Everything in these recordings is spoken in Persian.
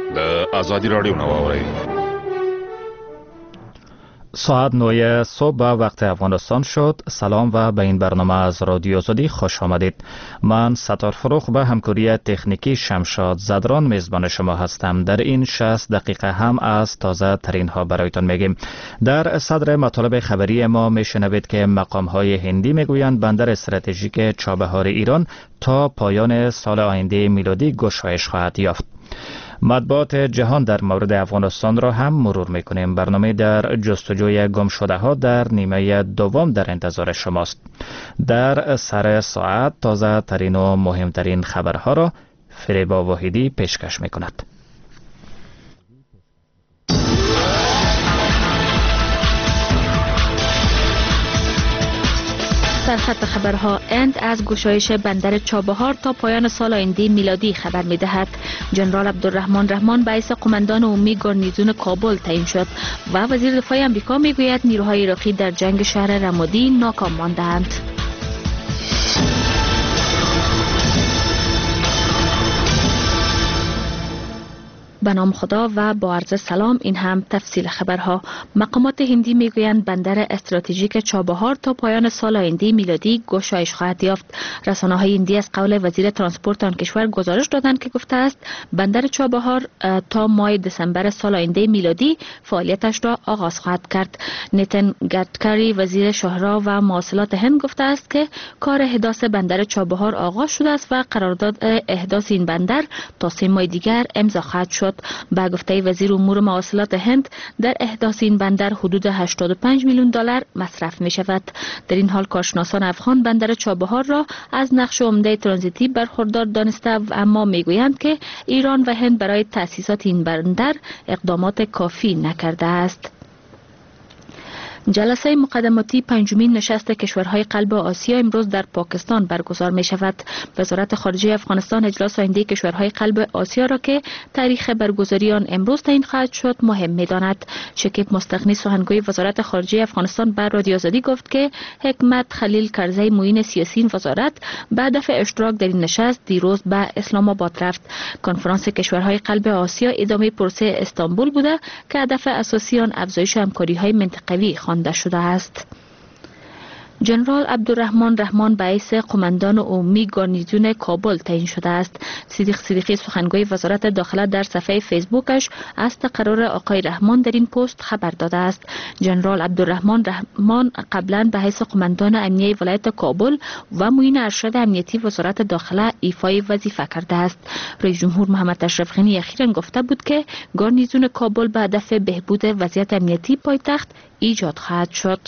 د آزادی رادیو نواوري. ساعت 9 صبح به وقت افغانستان شد. سلام و به این برنامه از رادیو آزادی خوش آمدید. من ستار فروخ به همکاری تکنیکی شمشاد زدران میزبان شما هستم. در این 60 دقیقه هم از تازه ترین ها برایتان میگیم. در صدر مطالب خبری ما میشنوید که مقام های هندی میگویند بندر استراتژیک چابهار ایران تا پایان سال آینده میلادی گشایش خواهد یافت. مطبوعات جهان در مورد افغانستان را هم مرور میکنیم. برنامه در جستجوی گم شده ها در نیمه دوم در انتظار شماست. در سر ساعت تازه ترین و مهمترین خبرها را فریبا واحدی پیشکش میکند. در خط خبرها اند از گشایش بندر چابهار تا پایان سال آینده میلادی خبر می‌دهد. جنرال عبدالرحمن رحمان به حیث قماندان عمومی گارنیزون کابل تعیین شد و وزیر دفاع آمریکا میگوید نیروهای عراقی در جنگ شهر رمادی ناکام مانده‌اند. به نام خدا و با عرض سلام. این هم تفصیل خبرها. مقامات هندی میگویند بندر استراتژیک چابهار تا پایان سال آینده میلادی گشایش خواهد یافت. رسانه‌های هندی از قول وزیر ترانسپورت آن کشور گزارش دادند که گفته است بندر چابهار تا ماه دسامبر سال آینده میلادی فعالیتش را آغاز خواهد کرد. نیتن گادکری وزیر شاهراه و مواصلات هند گفته است که کار احداث بندر چابهار آغاز شده است و قرارداد احداث این بندر تا 3 ماه دیگر امضا خواهد شد. با گفته وزیر امور مواصلات هند در احداث این بندر حدود 85 میلیون دلار مصرف می شود. در این حال کارشناسان افغان بندر چابهار را از نقش عمده ترانزیتی برخوردار دانسته و اما می گویند که ایران و هند برای تأسیسات این بندر اقدامات کافی نکرده است. جلسه مقدماتی پنجمین نشست کشورهای قلب آسیا امروز در پاکستان برگزار می شود. وزارت خارجه افغانستان اجلاس آینده کشورهای قلب آسیا را که تاریخ برگزاری آن امروز تعیین خواهد شد مهم می داند. شکیب مستغنی سخنگوی وزارت خارجه افغانستان بر رادیو آزادی گفت که حکمت خلیل کرزی معین سیاسی این وزارت به هدف اشتراک در این نشست دیروز به اسلام آباد رفت. کنفرانس کشورهای قلب آسیا ادامه پروسه استانبول بوده که هدف اساسی آن افزایش همکاری‌های منطقوی خوانده شده است. جنرال عبدالرحمن رحمان به حیث قماندان عمومی گارنیزون کابل تعیین شده است. صدیق صدیقی سخنگوی وزارت داخله در صفحه فیسبوکش از تقرر آقای رحمان در این پست خبر داده است. جنرال عبدالرحمن رحمان قبلا به حیث قماندان امنیه ولایت کابل و معین ارشد امنیتی وزارت داخله ایفای وظیفه کرده است. رئیس جمهور محمد اشرف غنی اخیراً گفته بود که گارنیزون کابل به هدف بهبود وضعیت امنیتی پایتخت ایجاد خواهد شد.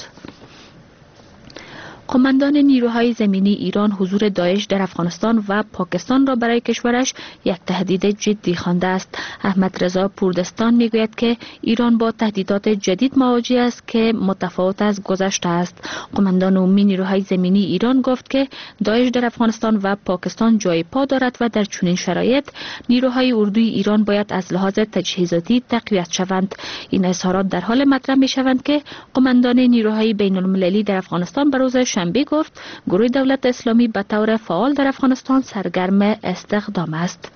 قماندان نیروهای زمینی ایران حضور داعش در افغانستان و پاکستان را برای کشورش یک تهدید جدی خوانده است. احمد رضا پوردستان میگوید که ایران با تهدیدات جدید مواجه است که متفاوت از گذشته است. قماندان عمومی نیروهای زمینی ایران گفت که داعش در افغانستان و پاکستان جای پا دارد و در چنین شرایط نیروهای اردوی ایران باید از لحاظ تجهیزاتی تقویت شوند. این اظهارات در حال مطرح میشوند که قماندان نیروهای بین المللی در افغانستان به روز شنبه گفت گروه دولت اسلامی به طور فعال در افغانستان سرگرم استخدام است.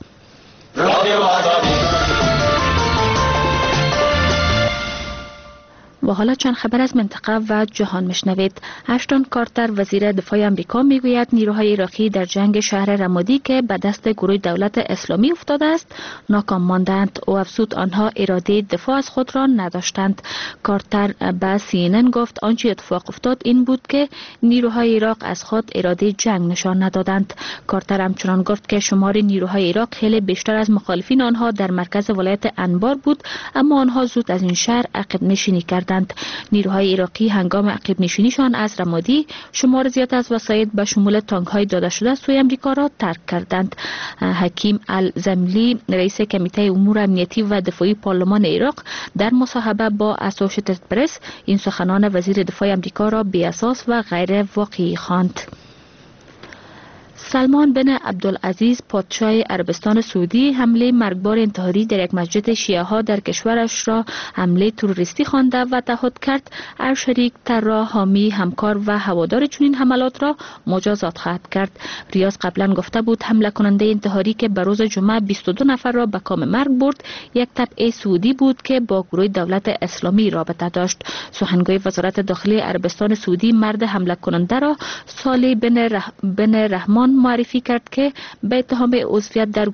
و حالا چند خبر از منطقه و جهان میشنوید. اشتون کارتر وزیر دفاع آمریکا میگوید نیروهای عراقی در جنگ شهر رمادی که به دست گروه دولت اسلامی افتاده است ناکام ماندند. او افزود آنها اراده دفاع از خود را نداشتند. کارتر به CNN گفت آنچه اتفاق افتاد این بود که نیروهای عراق از خود اراده جنگ نشان ندادند. کارتر همچنان گفت که شمار نیروهای عراق خیلی بیشتر از مخالفین آنها در مرکز ولایت انبار بود اما آنها زود از این شهر عقب نشینی کردند. نیروهای عراقی هنگام عقب نشینیشان از رمادی شمار زیاد از وسایل به شمول تانک‌های داده شده سوی امریکا را ترک کردند. حکیم الزملی رئیس کمیته امور امنیتی و دفاعی پارلمان عراق در مصاحبه با اسوشیتد پرس این سخنان وزیر دفاع امریکا را بی اساس و غیر واقعی خواند. سلمان بن عبدالعزیز پادشاه عربستان سعودی حمله مرگبار انتحاری در یک مسجد شیعه ها در کشورش را حمله تروریستی خوانده و تعهد کرد هر شریک طراح، حامی، همکار و هوادار چنین حملات را مجازات خواهد کرد. ریاض قبلا گفته بود حمله کننده انتحاری که به روز جمعه 22 نفر را به کام مرگ برد یک تبع سعودی بود که با گروه دولت اسلامی رابطه داشت. سخنگوی وزارت داخلی عربستان سعودی مرد حمله کننده را صالح بن رحمان معرفی کرد که به اتهام عضویت در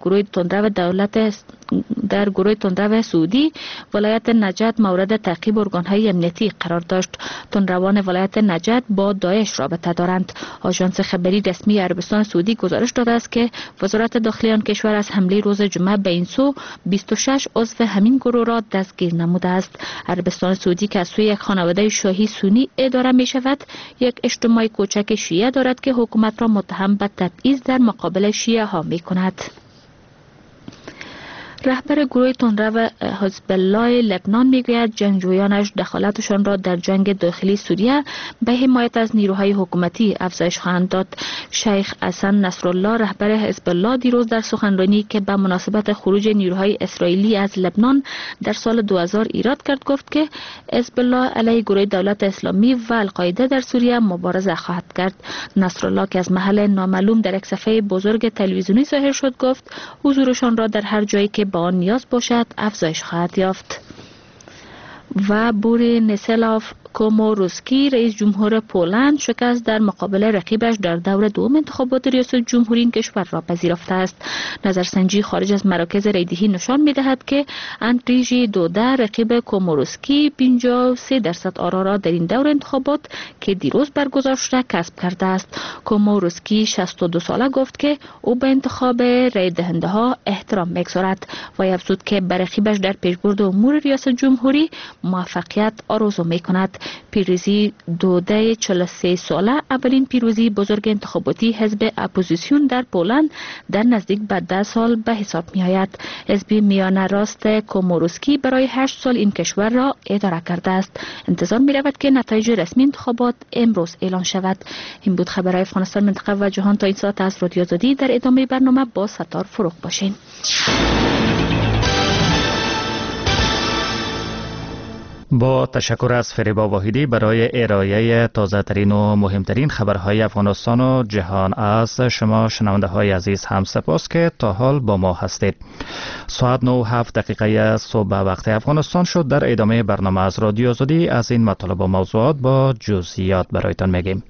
گروه تندرو سعودی ولایت نجد مورد تعقیب ارگان‌های امنیتی قرار داشت. تندروان ولایت نجد با داعش رابطه دارند. آژانس خبری رسمی عربستان سعودی گزارش داده است که وزارت داخلی آن کشور از حمله روز جمعه به این سو 26 عضو همین گروه را دستگیر نموده است. عربستان سعودی که از سوی یک خانواده شاهی سنی اداره می شود، یک اجتماع کوچک شیعه دارد که حکومت را متهم به تبعیض در مقابل شیعه ها می کند. رهبر گروه تندرو حزب الله لبنان میگوید جنگجویانش دخالتشان را در جنگ داخلی سوریه به حمایت از نیروهای حکومتی افزایش خواهند داد. شیخ حسن نصرالله رهبر حزب الله دیروز در سخنرانی که به مناسبت خروج نیروهای اسرائیلی از لبنان در سال 2000 ایراد کرد گفت که حزب الله علیه گروه دولت اسلامی و القاعده در سوریه مبارزه خواهد کرد. نصرالله که از محل نامعلوم در یک صفحه بزرگ تلویزیونی ظاهر شد گفت حضورشان را در هر جایی که با آن نیاز باشد افزایش خواهد یافت. و بورینسلاو کوموروسکی رئیس جمهور پولند شکست در مقابل رقیبش در دور دوم انتخابات ریاست جمهوری این کشور را پذیرفته است. نظرسنجی خارج از مراکز رایدهی نشان می‌دهد که اندریژی دودا رقیب کوموروسکی 53% آرا را در این دور انتخابات که دیروز برگزار شده کسب کرده است. کوموروسکی 62 ساله گفت که او به انتخاب رای دهنده ها احترام می‌گذارد و افزود که بر رقیبش در پیشبرد امور ریاست جمهوری موفقیت آرزو می‌کند. پیروزی دوده 43 ساله اولین پیروزی بزرگ انتخاباتی حزب اپوزیسیون در پولند در نزدیک به 10 سال به حساب می آید. حزب میانه راست کوموروسکی برای 8 سال این کشور را اداره کرده است. انتظار می رود که نتایج رسمی انتخابات امروز اعلان شود. این بود خبرهای افغانستان، منطقه و جهان. تا این ساعت از رادیو آزادی در ادامه برنامه با ستار فروغ باشین. با تشکر از فریبا واحدی برای ارائه تازه ترین و مهمترین خبرهای افغانستان و جهان. از شما شنونده های عزیز هم سپاس که تا حال با ما هستید. ساعت 9:07 صبح وقت افغانستان شد. در ادامه برنامه از رادیو آزادی از این مطالب و موضوعات با جزئیات برایتان میگیم.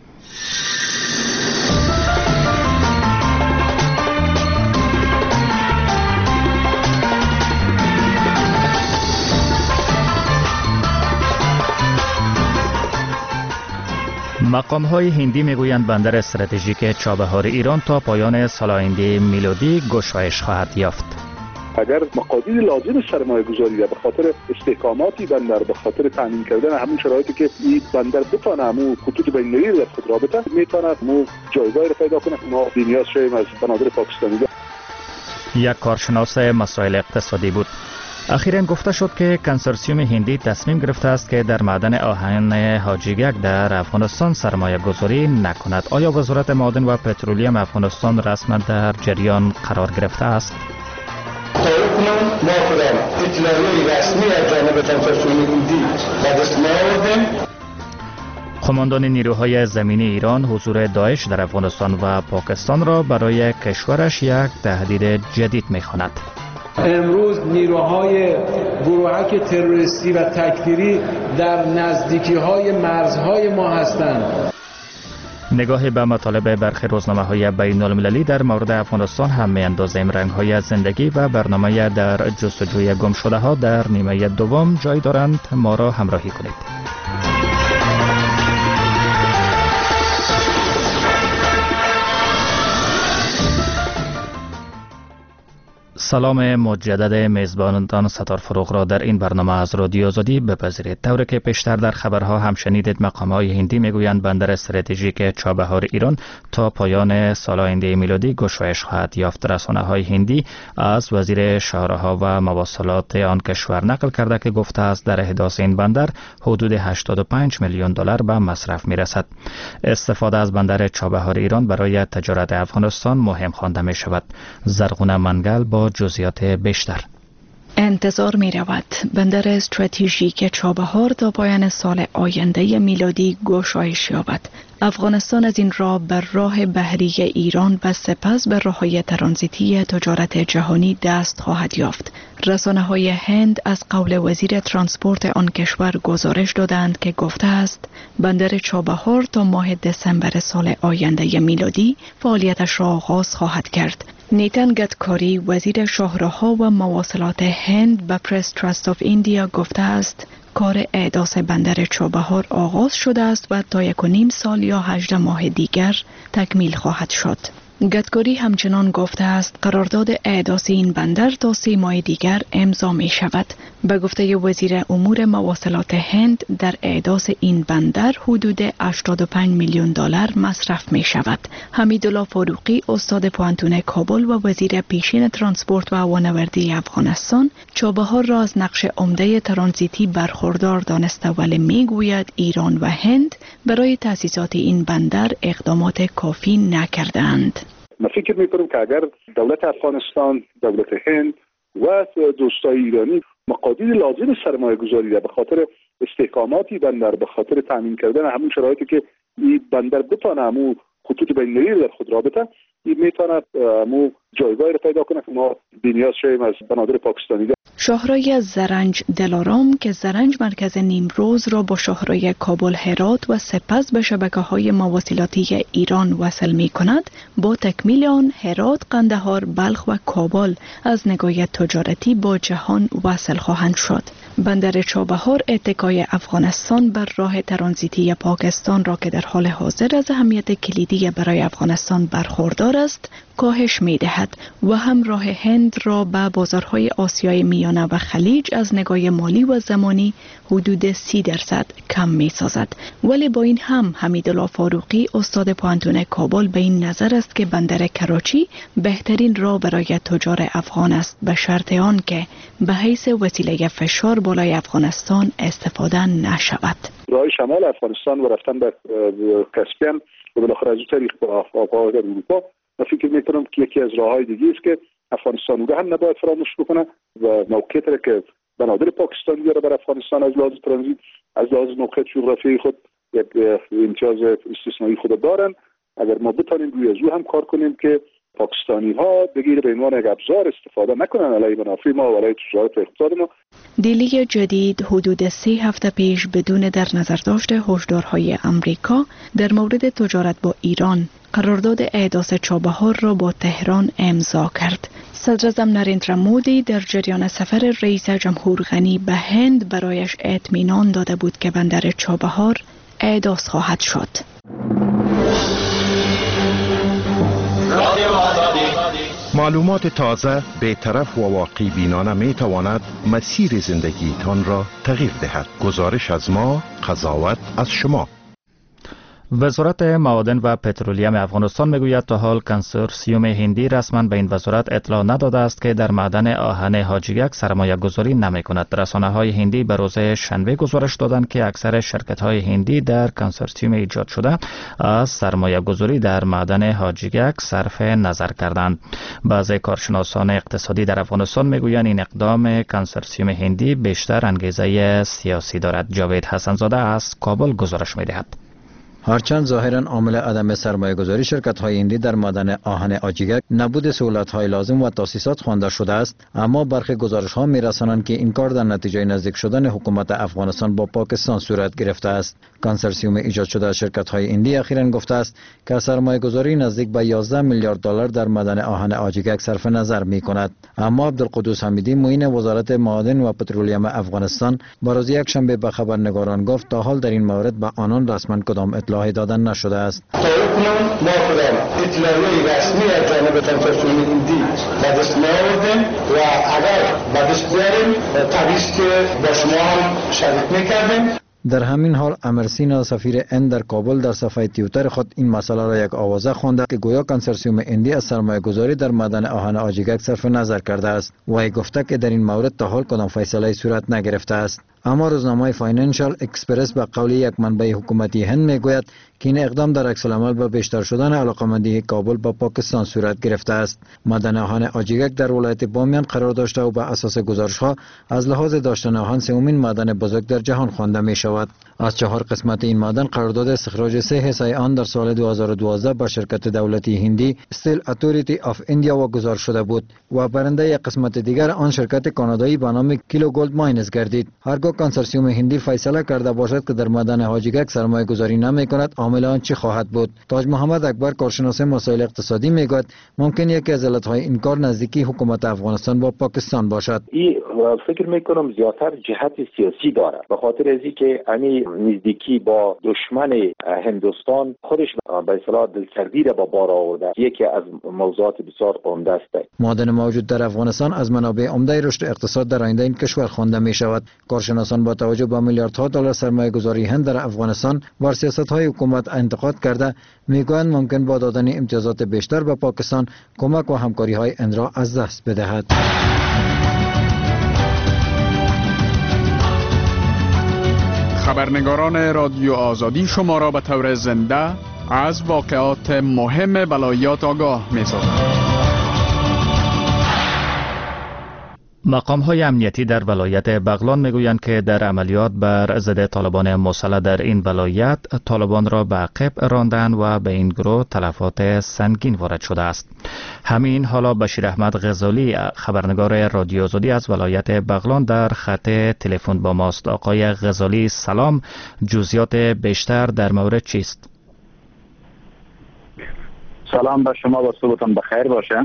مقام‌های هندی میگویند بندر استراتژیک چابهار ایران تا پایان سال آینده میلادی گشایش خواهد یافت. اگر مقادیر لازم سرمایه گذاری به خاطر استحکاماتی بندر، به خاطر تامین کردن همون شرایطی که این بندر بتونه همون خطوط بین‌المللی را خود رابطه میتونه مو جایگاهی را پیدا کنه. ما نیاز شیم از بنادر پاکستانی. یک کارشناس مسائل اقتصادی بود. اخیراً گفته شد که کنسورسیوم هندی تصمیم گرفته است که در معدن آهن حاجیگک در افغانستان سرمایه گذاری نکند. آیا وزارت معادن و پترولیم افغانستان رسما در جریان قرار گرفته است؟ تاکنون ما کدام اطلاعیه رسمی از جانب کنسورسیوم هندی و دست نیاوردیم. قماندان نیروهای زمینی ایران حضور داعش در افغانستان و پاکستان را برای کشورش یک تهدید جدید می‌خواند. امروز نیروهای گروهک تروریستی و تکفیری در نزدیکی‌های مرزهای ما هستند. نگاه به مطالب برخی روزنامه‌های بین‌المللی در مورد افغانستان هم می‌اندازیم. رنگ‌های زندگی و برنامه در جستجوی گمشده‌ها در نیمه دوم جای دارند. ما را همراهی کنید. سلام مجدد میزبانتان ستار فروغ را در این برنامه از رادیو آزادی بپذیرید. طوری که پیشتر در خبرها هم شنیدید، مقام‌های هندی میگویند بندر استراتژیک چابهار ایران تا پایان سال آینده میلادی گشایش خواهد یافت. رسانه‌های هندی از وزیر شاهراه‌ها و مواصلات آن کشور نقل کرده که گفته است در احداث این بندر حدود 85 میلیون دلار به مصرف میرسد. استفاده از بندر چابهار ایران برای تجارت افغانستان مهم خوانده می شود. زرغونه منگل با جزئیات بیشتر. انتظار می رود بندر استراتژیک چابهار تا پایان سال آینده میلادی گشایش یابد. افغانستان از این راه بر راه بحری ایران و سپس به راه‌های ترانزیتی تجارت جهانی دست خواهد یافت. رسانه‌های هند از قول وزیر ترانسپورت آن کشور گزارش دادند که گفته است بندر چابهار تا ماه دسامبر سال آینده میلادی فعالیتش را آغاز خواهد کرد. نیتن گدکاری وزیر شاهراه‌ها و مواصلات هند به پرس تراست آف ایندیا گفته است کار احداث بندر چابهار آغاز شده است و تا 1.5 سال یا 18 ماه دیگر تکمیل خواهد شد. گدکاری همچنان گفته است قرارداد احداث این بندر تا 3 ماه دیگر امضا می شود. به گفته وزیر امور مواصلات هند در احداث این بندر حدود 85 میلیون دلار مصرف می شود. حمیدالله فاروقی استاد پوهنتون کابل و وزیر پیشین ترانسپورت و هوانوردی افغانستان چابهار را از نقش عمده ترانزیتی برخوردار دانسته ولی می گوید ایران و هند برای تأسیسات این بندر اقدامات کافی نکردند. من فکر میکنم که اگر دولت افغانستان، دولت هند و دوستای ایرانی مقادیر لازم سرمایه گذاری به خاطر استحکاماتی بندر، به خاطر تامین کردن همون شرایطی که این بندر بتونه همون خطوط بین‌المللی در خود رابطه این میتونه همون جایگاهی رو پیدا کنه که ما بی‌نیاز شویم از بنادر پاکستانی. شاهراه زرنج دلارام که زرنج مرکز نیمروز را با شاهراه کابل هرات و سپس به شبکه‌های مواصلاتی ایران وصل می‌کند، با تکمیل آن هرات، قندهار، بلخ و کابل از نگاه تجارتی با جهان وصل خواهند شد. بندر چابهار اتکای افغانستان بر راه ترانزیتی پاکستان را که در حال حاضر از اهمیت کلیدی برای افغانستان برخوردار است، کاهش می‌دهد و هم راه هند را به بازارهای آسیای میانه و خلیج از نگاه مالی و زمانی حدود 30% کم می‌سازد. ولی با این هم حمیدالله فاروقی استاد پوهنتون کابل به این نظر است که بندر کراچی بهترین راه برای تجار افغان است به شرط آن که به حیث وسیله فشار بالای افغانستان استفاده نشود. راه شمال افغانستان و رفتن به کاسپین و بالاخره از طریق آب‌ها در اروپا، من فکر می‌کنم که یکی از راه‌های دیگه است که افغانستان رو هم نباید فراموش بکنه و موقعیتی را که بنادر پاکستان بیاره بر افغانستان از لحاظ ترانزیت، از لحاظ موقعیت جغرافیایی خود یک امتیاز استثنایی خود دارن. اگر ما بتونیم روی از او هم کار کنیم که پاکستانی‌ها بگیر به عنوان یک ابزار استفاده نکنن علیه منافع ما و علیه تجارت اقتصاد ما. دیلی جدید حدود 3 هفته پیش بدون در نظر داشت هشدارهای امریکا در مورد تجارت با ایران قرارداد احداث چابهار را با تهران امضا کرد. صدر اعظم نریندرا مودی در جریان سفر رئیس جمهور غنی به هند برایش اطمینان داده بود که بندر چابهار احداث خواهد شد. معلومات تازه، بی‌طرف و واقعی بینانه می تواند مسیر زندگیتان را تغییر دهد. گزارش از ما، قضاوت از شما. وزارت معادن و پترولیم افغانستان میگوید تا حال کنسورسیوم هندی رسما به این وزارت اطلاع نداده است که در معدن آهن حاجیگک سرمایه گذاری نمی کند. رسانه های هندی به روز شنبه گزارش دادند که اکثر شرکت های هندی در کنسورسیوم ایجاد شده از سرمایه گذاری در معدن حاجیگک صرف نظر کردند. بعضی کارشناسان اقتصادی در افغانستان میگویند این اقدام کنسورسیوم هندی بیشتر انگیزه سیاسی دارد. جاوید حسنزاده از کابل گزارش میدهد. هرچند ظاهرا عامل عدم سرمایه‌گذاری شرکت‌های هندی در معدن آهن حاجیگک نبود سهولت‌های لازم و تاسیسات خوانده شده است، اما برخی گزارش‌ها می‌رسانند که این کار در نتیجه نزدیک شدن حکومت افغانستان با پاکستان صورت گرفته است. کنسورسیوم ایجاد شده از شرکت‌های هندی اخیراً گفته است که سرمایه‌گذاری نزدیک به 11 میلیارد دلار در معدن آهن حاجیگک صرف نظر می‌کند. اما عبدالقدوس حمیدی معین وزارت معادن و پترولیم افغانستان بروز یکشنبه به خبرنگاران گفت تا حال در این مورد به آنان رسما کدام اطلاع اطلاع دادن نشده است. تا کنون ما خودم اطلاعیه رسمی از جانب کنفرانسیون ملی به دست نیاوردیم و اگر به دست بیاریم طبیعی است که با شما هم شریک میکردیم. در همین حال امرسینا سفیر هند در کابل در صفحه توییتر خود این مسئله را یک آوازه خوانده که گویا کنسرسیوم هندی از سرمایه گذاری در معدن آهن آجیگک صرف نظر کرده است و ای گفته که در این مورد تا حال کدام فیصله صورت نگرفته است. اما روزنامه فاینانشال اکسپرس به قول یک منبع حکومتی هند میگوید که این اقدام در عکس العمل به بیشتر شدن علاقمندی کابل با پاکستان صورت گرفته است. معدن آهن آجیگک در ولایت بامیان قرار داشته و به اساس گزارش‌ها از لحاظ داشتن آهن سومین معدن بزرگ در جهان خوانده می شود. از 4 قسمت این معدن قرارداد استخراج 3 حصه آن در سال 2012 به شرکت دولتی هندی استیل اتوریتی آف ایندیا واگذار شده بود و برنده یک قسمت دیگر آن شرکت کانادایی به نام کیلو گولد ماینز گردید. هرگاه کنسرسیوم هندی فیصله کرده باشد که در معدن آجیگک سرمایه گذاری نمی کند، عامل آن چی خواهد بود؟ تاج محمد اکبر کارشناس مسائل اقتصادی میگوید ممکن یکی از علتهای این کار نزدیکی حکومت افغانستان با پاکستان باشد. این فکر میکنم زیادتر جهت سیاسی داره، به خاطر از اینکه این نزدیکی با دشمن هندوستان خودش به اصطلاح دلسردی را با بار آورده. یکی از موضوعات بسیار عمده است. معادن موجود در افغانستان از منابع عمده رشد اقتصاد در آینده این کشور خوانده می شود. کارشناسان با توجه به میلیاردها دلار سرمایه گذاری هند در افغانستان و سیاست‌های حکومت انتقاد کرده میگویند ممکن با دادن امتیازات بیشتر به پاکستان کمک و همکاری‌های هند را از دست بدهد. خبرنگاران رادیو آزادی شما را به طور زنده از واقعات مهم ولایات آگاه می‌سازند. مقام‌های امنیتی در ولایت بغلان میگویند که در عملیات بر ضد طالبان مسلح در این ولایت طالبان را به عقب راندن و به این گروه تلفات سنگین وارد شده است. همین حالا بشیر احمد غزالی خبرنگار رادیو آزادی از ولایت بغلان در خط تلفن با ماست. آقای غزالی سلام، جزئیات بیشتر در مورد چیست؟ سلام به شما و صبحتان بخیر باشه.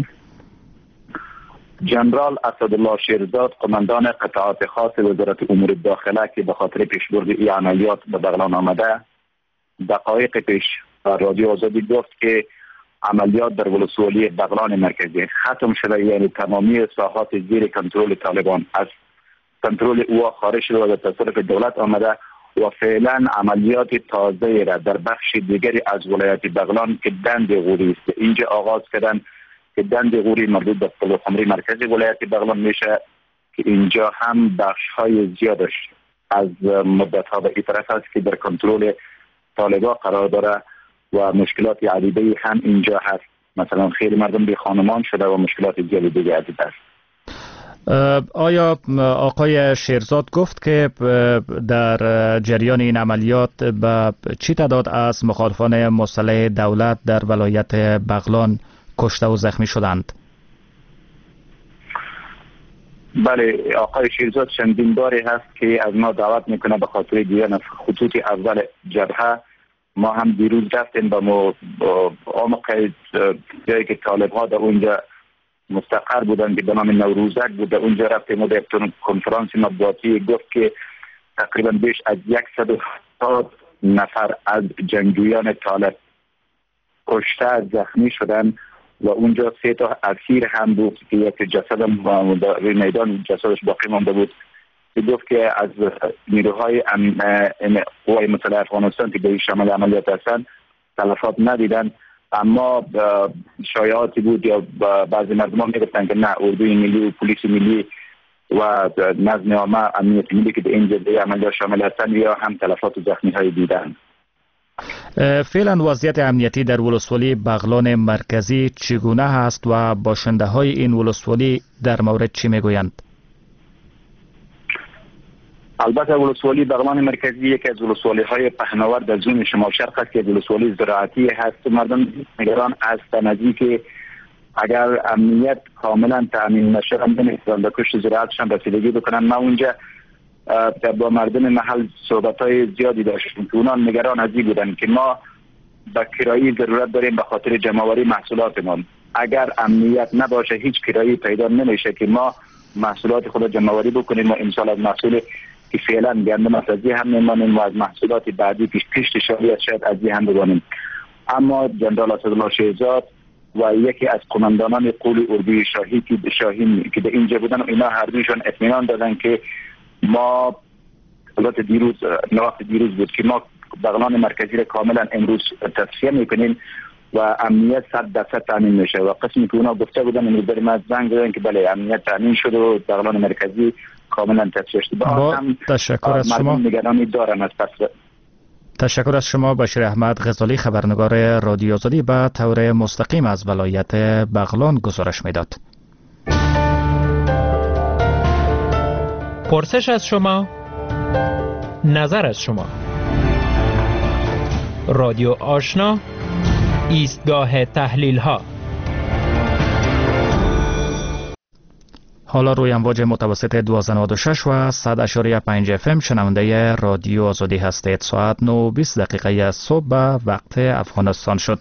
جنرال اسدالله شیرزاد قماندان قطعات خاص وزارت امور داخله که به خاطر پیشبرد این عملیات به بغلان آمده دقایق پیش رادیو آزادی گفت که عملیات در ولسوالی بغلان مرکزی ختم شده، یعنی تمامی ساحات زیر کنترل طالبان از کنترل او خارج شده و در تصرف دولت آمده و فعلا عملیات تازه را در بخش دیگری از ولایت بغلان که دند غوری است اینجا آغاز کردن که دند غوری مربوط به قلعه‌خمری مرکزی ولایت بغلان میشه که اینجا هم بخش های زیادش از مدت ها به این طرف است که در کنترل طالبان قرار داره و مشکلات عدیده هم اینجا هست. مثلا خیلی مردم بی خانمان شده و مشکلات زیادی دیگه عدیده است. آیا آقای شیرزاد گفت که در جریان این عملیات به چی تعداد از مخالفان مسلح دولت در ولایت بغلان کشته و زخمی شدند؟ بله، آقای شیرزاد چندین باری هست که از ما دعوت میکنه به خاطر دیدن خطوط اول جبهه. ما هم دیروز رفتیم به عمق جایی که طالب ها در اونجا مستقر بودن که به نام نوروزک بود. اونجا رفتیم و در کنفرانس مطبوعاتی گفت که تقریبا بیش از 170 نفر از جنگجویان طالب کشته زخمی شدن و اونجا 3 تا اسیر هم بود که یک جسد روی میدان جسدش باقی مانده بود که گفت که از نیروهای قوای مسلح افغانستان که به شمال عملیات هستند تلفات ندیدن، اما شایعاتی بود یا بعضی مردم میگفتن که نه، اردوی ملی و پلیس ملی و نظم عامه امنیت ملی که به این جده عملیات شامل هستند یا هم تلفات و زخمی های دیدن. فعلا وضعیت امنیتی در ولسوالی بغلان مرکزی چگونه هست و باشنده های این ولسوالی در مورد چی میگویند؟ البته ولسوالی بغلان مرکزی یکی از ولسوالی های پهناور در زون شمال شرق است که ولسوالی زراعتی هست. مردم نگران هستند که اگر امنیت کاملا تامین نشه نمیتونن به کشت زراعتشان رسیدگی بکنن. ما اونجا با مردم محل صحبت‌های زیادی داشتیم که اونان نگران از این بودن که ما به کرایی ضرورت داریم به خاطر جمع‌آوری محصولاتمون. اگر امنیت نباشه هیچ کرایی پیدا نمیشه که ما محصولات خود جمع‌آوری بکنیم و امسال از محصول که فعلا گندم است از هم میمانیم و از محصولات بعدی که کشت شاهی است شاید از هم بمانیم. اما جنرال اسدالله شهزاد و یکی از قماندانان قول اردوی شاهی که در اینجا بودن و اینا هر دویشان اطمینان دادن که ما البته دیروز بود که ما بغلان مرکزی را کاملا امروز تصفیه میکنیم و امنیت 100% تامین میشه و قسمی که اونا گفته بودن امروز در ما زنگ زدن که بله امنیت تامین شده و بغلان مرکزی کاملا تصفیه شده. با تشکر از شما. نگرانی دارن از پس. تشکر از شما بشیر احمد غزالی، خبرنگار رادیو آزادی، به طور مستقیم از ولایت بغلان گزارش میداد. پرسش از شما، نظر از شما. رادیو آشنا، ایستگاه تحلیل ها. حالا روی امواج متوسط 1296 و 100.5 FM شنونده رادیو آزادی هستید. ساعت 9:20 صبح به وقت افغانستان شد.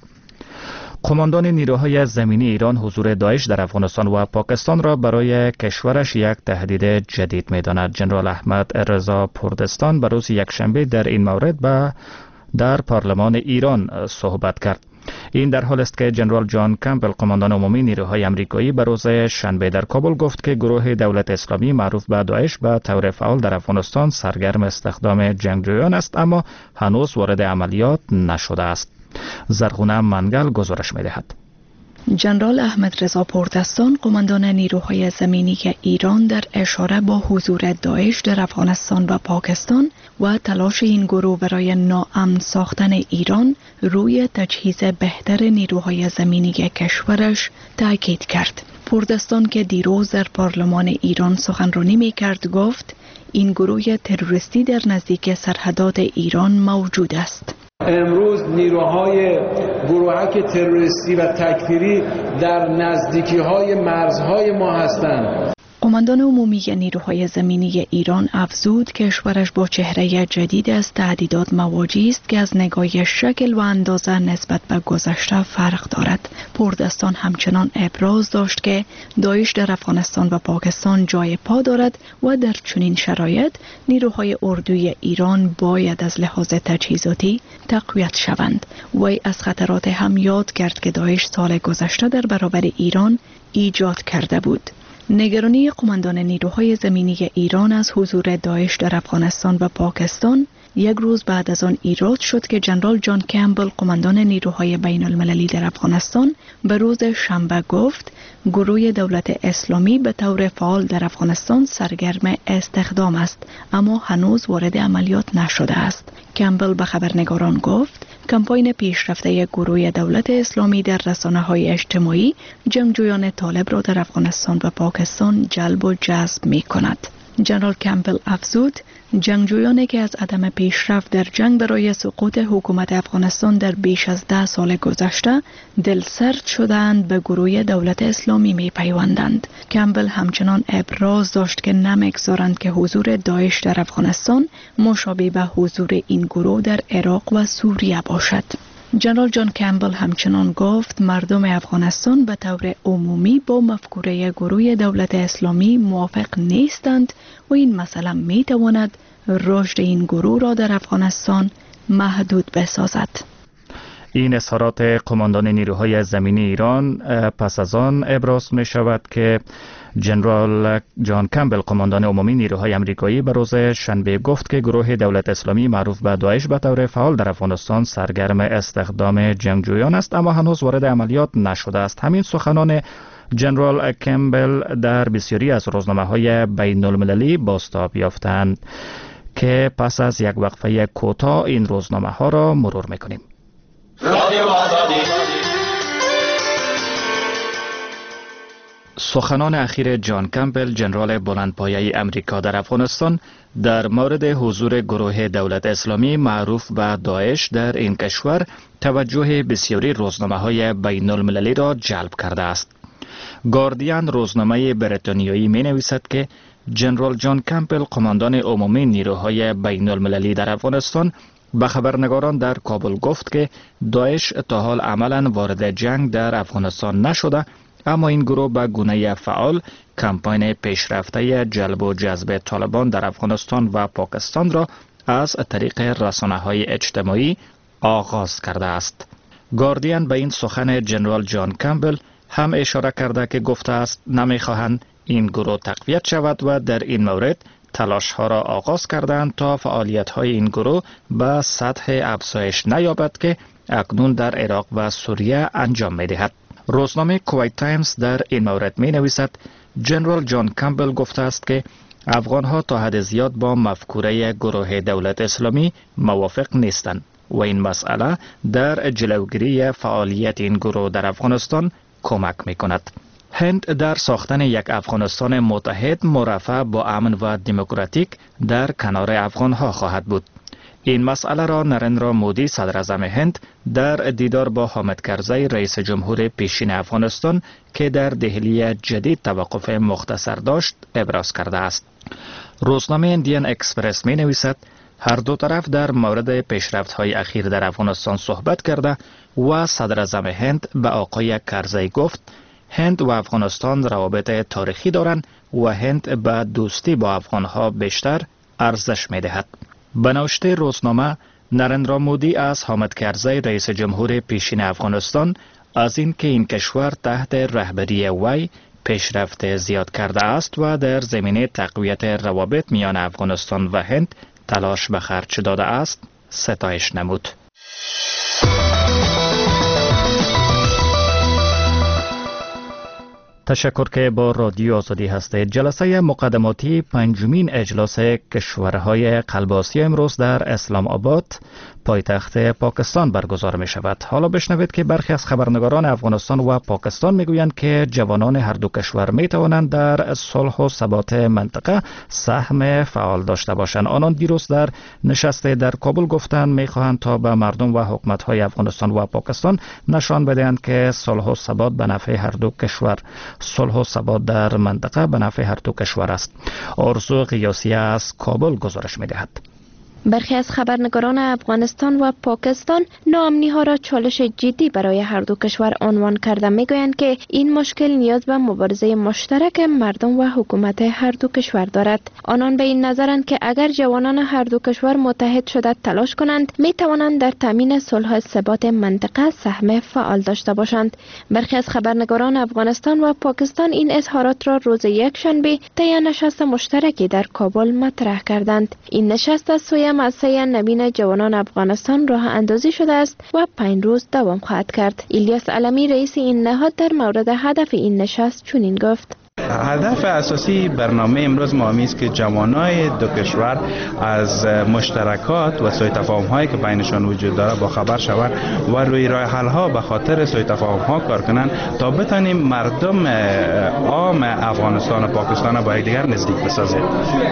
قماندان نیروهای زمینی ایران حضور داعش در افغانستان و پاکستان را برای کشورش یک تهدید جدید می‌داند. جنرال احمد رضا پردستان به روز یکشنبه در این مورد در پارلمان ایران صحبت کرد. این در حال است که جنرال جان کمپبل قماندان عمومی نیروهای آمریکایی به روز شنبه در کابل گفت که گروه دولت اسلامی معروف به داعش به طور فعال در افغانستان سرگرم استخدام جنگجویان است اما هنوز وارد عملیات نشده است. زرغونه منگل گزارش می‌دهد. جنرال احمد رضا پردستان قماندان نیروهای زمینی ایران در اشاره با حضور داعش در افغانستان و پاکستان و تلاش این گروه برای ناامن ساختن ایران روی تجهیز بهتر نیروهای زمینی کشورش تاکید کرد. پردستان که دیروز در پارلمان ایران سخنرانی می‌کرد گفت این گروه تروریستی در نزدیک سرحدات ایران موجود است. امروز نیروهای گروهک تروریستی و تکفیری در نزدیکی‌های مرزهای ما هستند. قماندان عمومی نیروهای زمینی ایران افزود کشورش با چهره جدید از تهدیدات مواجه است که از نگاه شکل و اندازه نسبت به گذشته فرق دارد. پردستان همچنان ابراز داشت که داعش در افغانستان و پاکستان جای پا دارد و در چنین شرایط نیروهای اردوی ایران باید از لحاظ تجهیزاتی تقویت شوند. وی از خطرات هم یاد کرد که داعش سال گذشته در برابر ایران ایجاد کرده بود. نگرانی قماندان نیروهای زمینی ایران از حضور داعش در افغانستان و پاکستان یک روز بعد از آن ایجاد شد که جنرال جان کمپبل قماندان نیروهای بین المللی در افغانستان به روز شنبه گفت گروه دولت اسلامی به طور فعال در افغانستان سرگرم استخدام است اما هنوز وارد عملیات نشده است. کمپبل به خبرنگاران گفت کمپاین پیشرفته گروه دولت اسلامی در رسانه‌های اجتماعی جنگجویان طالب را در افغانستان و پاکستان جلب و جذب می‌کند. جنرال کمپبل افزود جنگجویانی که از عدم پیشرفت در جنگ برای سقوط حکومت افغانستان در بیش از 10 سال گذشته دلسرد شدند به گروه دولت اسلامی می پیوندند. کمپبل همچنان ابراز داشت که نمیگذارند که حضور داعش در افغانستان مشابه به حضور این گروه در عراق و سوریه باشد. جنرال جان کمپبل همچنان گفت مردم افغانستان به طور عمومی با مفکوره گروه دولت اسلامی موافق نیستند و این مسئله می تواند رشد این گروه را در افغانستان محدود بسازد. این اظهارات قماندان نیروهای زمینی ایران پس از آن ابراز می شود که جنرال جان کمپبل قماندان عمومی نیروهای آمریکایی به روز شنبه گفت که گروه دولت اسلامی معروف به داعش به طور فعال در افغانستان سرگرم استخدام جنگجویان است اما هنوز وارد عملیات نشده است. همین سخنان جنرال کمپبل در بسیاری از روزنامه‌های بین المللی بازتاب یافتند که پس از یک وقفه کوتاه این روزنامه‌ها را مرور می‌کنیم. سخنان اخیر جان کمپبل جنرال بلندپایه امریکا در افغانستان در مورد حضور گروه دولت اسلامی معروف به داعش در این کشور توجه بسیاری روزنامه‌های بین المللی را جلب کرده است. گاردین روزنامه بریتانیایی می نویسد که جنرال جان کمپبل قماندان عمومی نیروهای بین المللی در افغانستان به خبرنگاران در کابل گفت که داعش تا حال عملاً وارد جنگ در افغانستان نشده اما این گروه به گونه فعال کمپاین پیشرفته جلب و جذب طالبان در افغانستان و پاکستان را از طریق رسانه‌های اجتماعی آغاز کرده است. گاردین به این سخن جنرال جان کمبل هم اشاره کرده که گفته است نمی‌خواهند این گروه تقویت شود و در این مورد تلاش ها را آغاز کردند تا فعالیت های این گروه به سطح افزایش نیابد که اکنون در عراق و سوریه انجام می دهد. روزنامه کویت تایمز در این مورد می نویسد جنرال جان کمبل گفته است که افغان ها تا حد زیاد با مفکوره گروه دولت اسلامی موافق نیستند و این مسئله در جلوگیری فعالیت این گروه در افغانستان کمک می کند. هند در ساختن یک افغانستان متحد مرفع با امن و دموکراتیک در کنار افغان ها خواهد بود. این مسئله را نریندرا مودی صدر اعظم هند در دیدار با حامد کرزی رئیس جمهور پیشین افغانستان که در دهلی جدید توقف مختصر داشت ابراز کرده است. روزنامه ایندین اکسپرس می نویسد هر دو طرف در مورد پیشرفت های اخیر در افغانستان صحبت کرده و صدر اعظم هند به آقای کرزی گفت هند و افغانستان روابط تاریخی دارند و هند به دوستی با افغانها بیشتر ارزش می دهد. به نوشته روزنامه نریندرا مودی از حامد کرزی رئیس جمهور پیشین افغانستان از اینکه این کشور تحت رهبری وی پیشرفت زیاد کرده است و در زمینه تقویت روابط میان افغانستان و هند تلاش به خرج داده است ستایش نمود. تشکر که با رادیو آزادی هستید. جلسه مقدماتی پنجمین اجلاس کشورهای قلب آسیا امروز در اسلام آباد پایتخت پاکستان برگزار می شود. حالا بشنوید که برخی از خبرنگاران افغانستان و پاکستان می گویند که جوانان هر دو کشور می توانند در صلح و ثبات منطقه سهم فعال داشته باشند. آنان دیروز در نشست در کابل گفتند می خواهند تا به مردم و حکومت های افغانستان و پاکستان نشان بدهند که صلح و ثبات به نفع هر دو کشور، صلح و ثبات در منطقه به نفع هر دو کشور است. آرزو قیاسی از کابل گزارش می دهد. برخی از خبرنگاران افغانستان و پاکستان ناامنی ها را چالش جدی برای هر دو کشور عنوان کرده میگویند که این مشکل نیاز به مبارزه مشترک مردم و حکومت هر دو کشور دارد. آنان به این نظرند که اگر جوانان هر دو کشور متحد شده تلاش کنند می توانند در تامین صلح و ثبات منطقه سهم فعال داشته باشند. برخی از خبرنگاران افغانستان و پاکستان این اظهارات را روز یکشنبه طی نشست مشترکی در کابل مطرح کردند. این نشست از سوی مؤسسه نوین جوانان افغانستان راه اندازی شده است و 5 روز دوام خواهد کرد. الیاس علمی رئیس این نهاد در مورد هدف این نشست چنین گفت: هدف اساسی برنامه امروز ما است که جوانای دو کشور از مشترکات و سوء تفاهم‌هایی که بینشان وجود داره با خبر شوند و روی راه حل‌ها به خاطر سوء تفاهم‌ها کار کنند تا بتانیم مردم عام افغانستان و پاکستان با یکدیگر نزدیک بسازیم.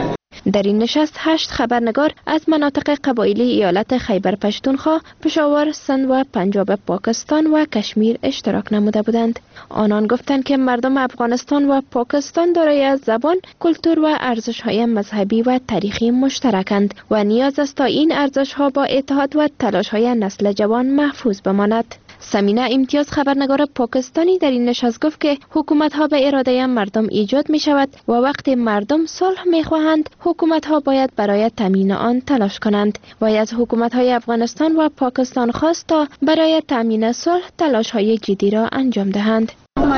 در این نشست 8 خبرنگار از مناطق قبایلی ایالت خیبر پشتونخوا، پشاور، سند و پنجاب پاکستان و کشمیر اشتراک نموده بودند. آنان گفتند که مردم افغانستان و پاکستان دارای از زبان، کلتور و ارزش‌های مذهبی و تاریخی مشترکند و نیاز است تا این ارزش‌ها با اتحاد و تلاش‌های نسل جوان محفوظ بماند. سمینه امتیاز خبرنگار پاکستانی در این نشست گفت که حکومت‌ها به اراده مردم ایجاد می شود و وقتی مردم صلح می خواهند حکومت‌ها باید برای تامین آن تلاش کنند و از حکومت‌های افغانستان و پاکستان خواست تا برای تامین صلح تلاش‌های جدی را انجام دهند.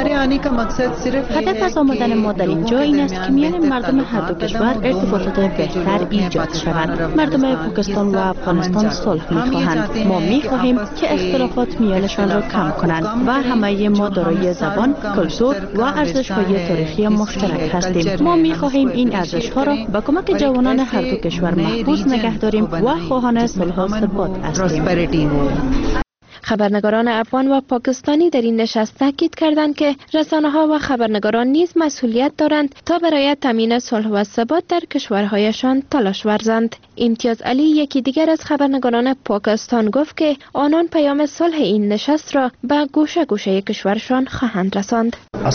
هدف از آمدن ما در اینجا این است که میان مردم هر دو کشور ارتباطات بهتر ایجاد شود. مردم پاکستان و افغانستان صلح می‌خواهند. ما می‌خواهیم که اختلافات میانشان را کم کنند و همه ما دارای زبان، کلتور و ارزش‌های تاریخی مشترک هستیم. ما می‌خواهیم این ارزش‌ها را با کمک جوانان هر دو کشور محفوظ نگه داریم و خواهان صلح و ثبات هستیم. خبرنگاران افغان و پاکستانی در این نشست تاکید کردند که رسانه‌ها و خبرنگاران نیز مسئولیت دارند تا برای تامین صلح و ثبات در کشورهایشان تلاش ورزند. امتیاز علی یکی دیگر از خبرنگاران پاکستان گفت که آنان پیام صلح این نشست را به گوشه گوشه کشورشان خواهند رساند.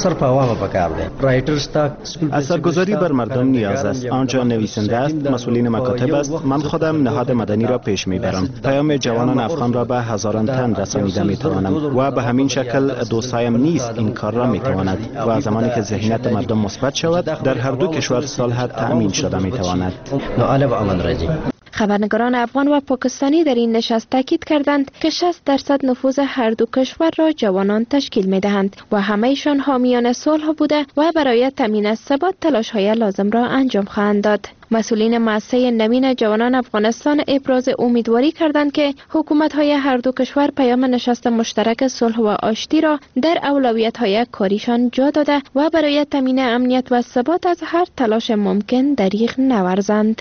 اثرگذاری بر مردم نیاز است. آنجا نویسنده است، مسئولین مکاتب است. من خودم نهاد مدنی را پیش میبرم. پیام جوانان افغان را به هزاران تن رسانیده میتوانم و به همین شکل دوستایم نیست این کار را میتواند و زمانی که ذهنیت مردم مثبت شود در هر دو کشور صلح تأمین شده میتواند. خبرنگاران افغان و پاکستانی در این نشست تاکید کردند که 60% نفوذ هر دو کشور را جوانان تشکیل می‌دهند و همه‌شان حامیان صلح بوده و برای تامین ثبات تلاش‌های لازم را انجام خواهند داد. مسئولین مؤسسه نوین جوانان افغانستان ابراز امیدواری کردند که حکومت‌های هر دو کشور پیام نشست مشترک صلح و آشتی را در اولویت‌های کاریشان جا داده و برای تامین امنیت و ثبات از هر تلاش ممکن دریغ نورزند.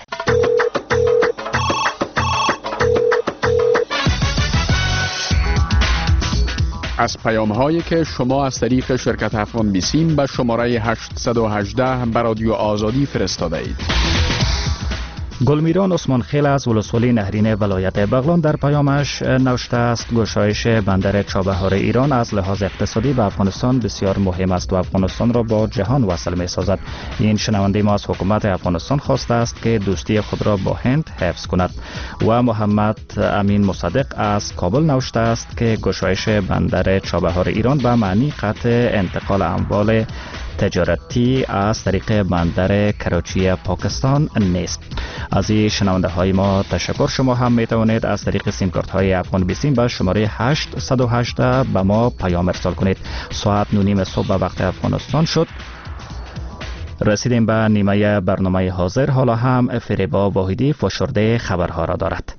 از پیام هایی که شما از طریق شرکت افغان بیسیم به شماره 818 به رادیو آزادی فرستاده اید. گلمیران عثمان خیل از ولسوالی نهرین ولایت بغلان در پیامش نوشته است گشایش بندر چابهار ایران از لحاظ اقتصادی به افغانستان بسیار مهم است و افغانستان را با جهان وصل می سازد. این شنونده ما از حکومت افغانستان خواسته است که دوستی خود را با هند حفظ کند. و محمد امین مصدق از کابل نوشته است که گشایش بندر چابهار ایران به معنی قطع انتقال اموال تجارتی از طریق بندر کراچی پاکستان نیست. از این شنونده های ما تشکر. شما هم می توانید از طریق سیم کارت های افغان بیسیم به شماره 818 به ما پیام ارسال کنید. ساعت 9:30 صبح به وقت افغانستان شد. رسیدیم به نیمه برنامه حاضر. حالا هم فریبا واحدی فشرده خبرها را دارد.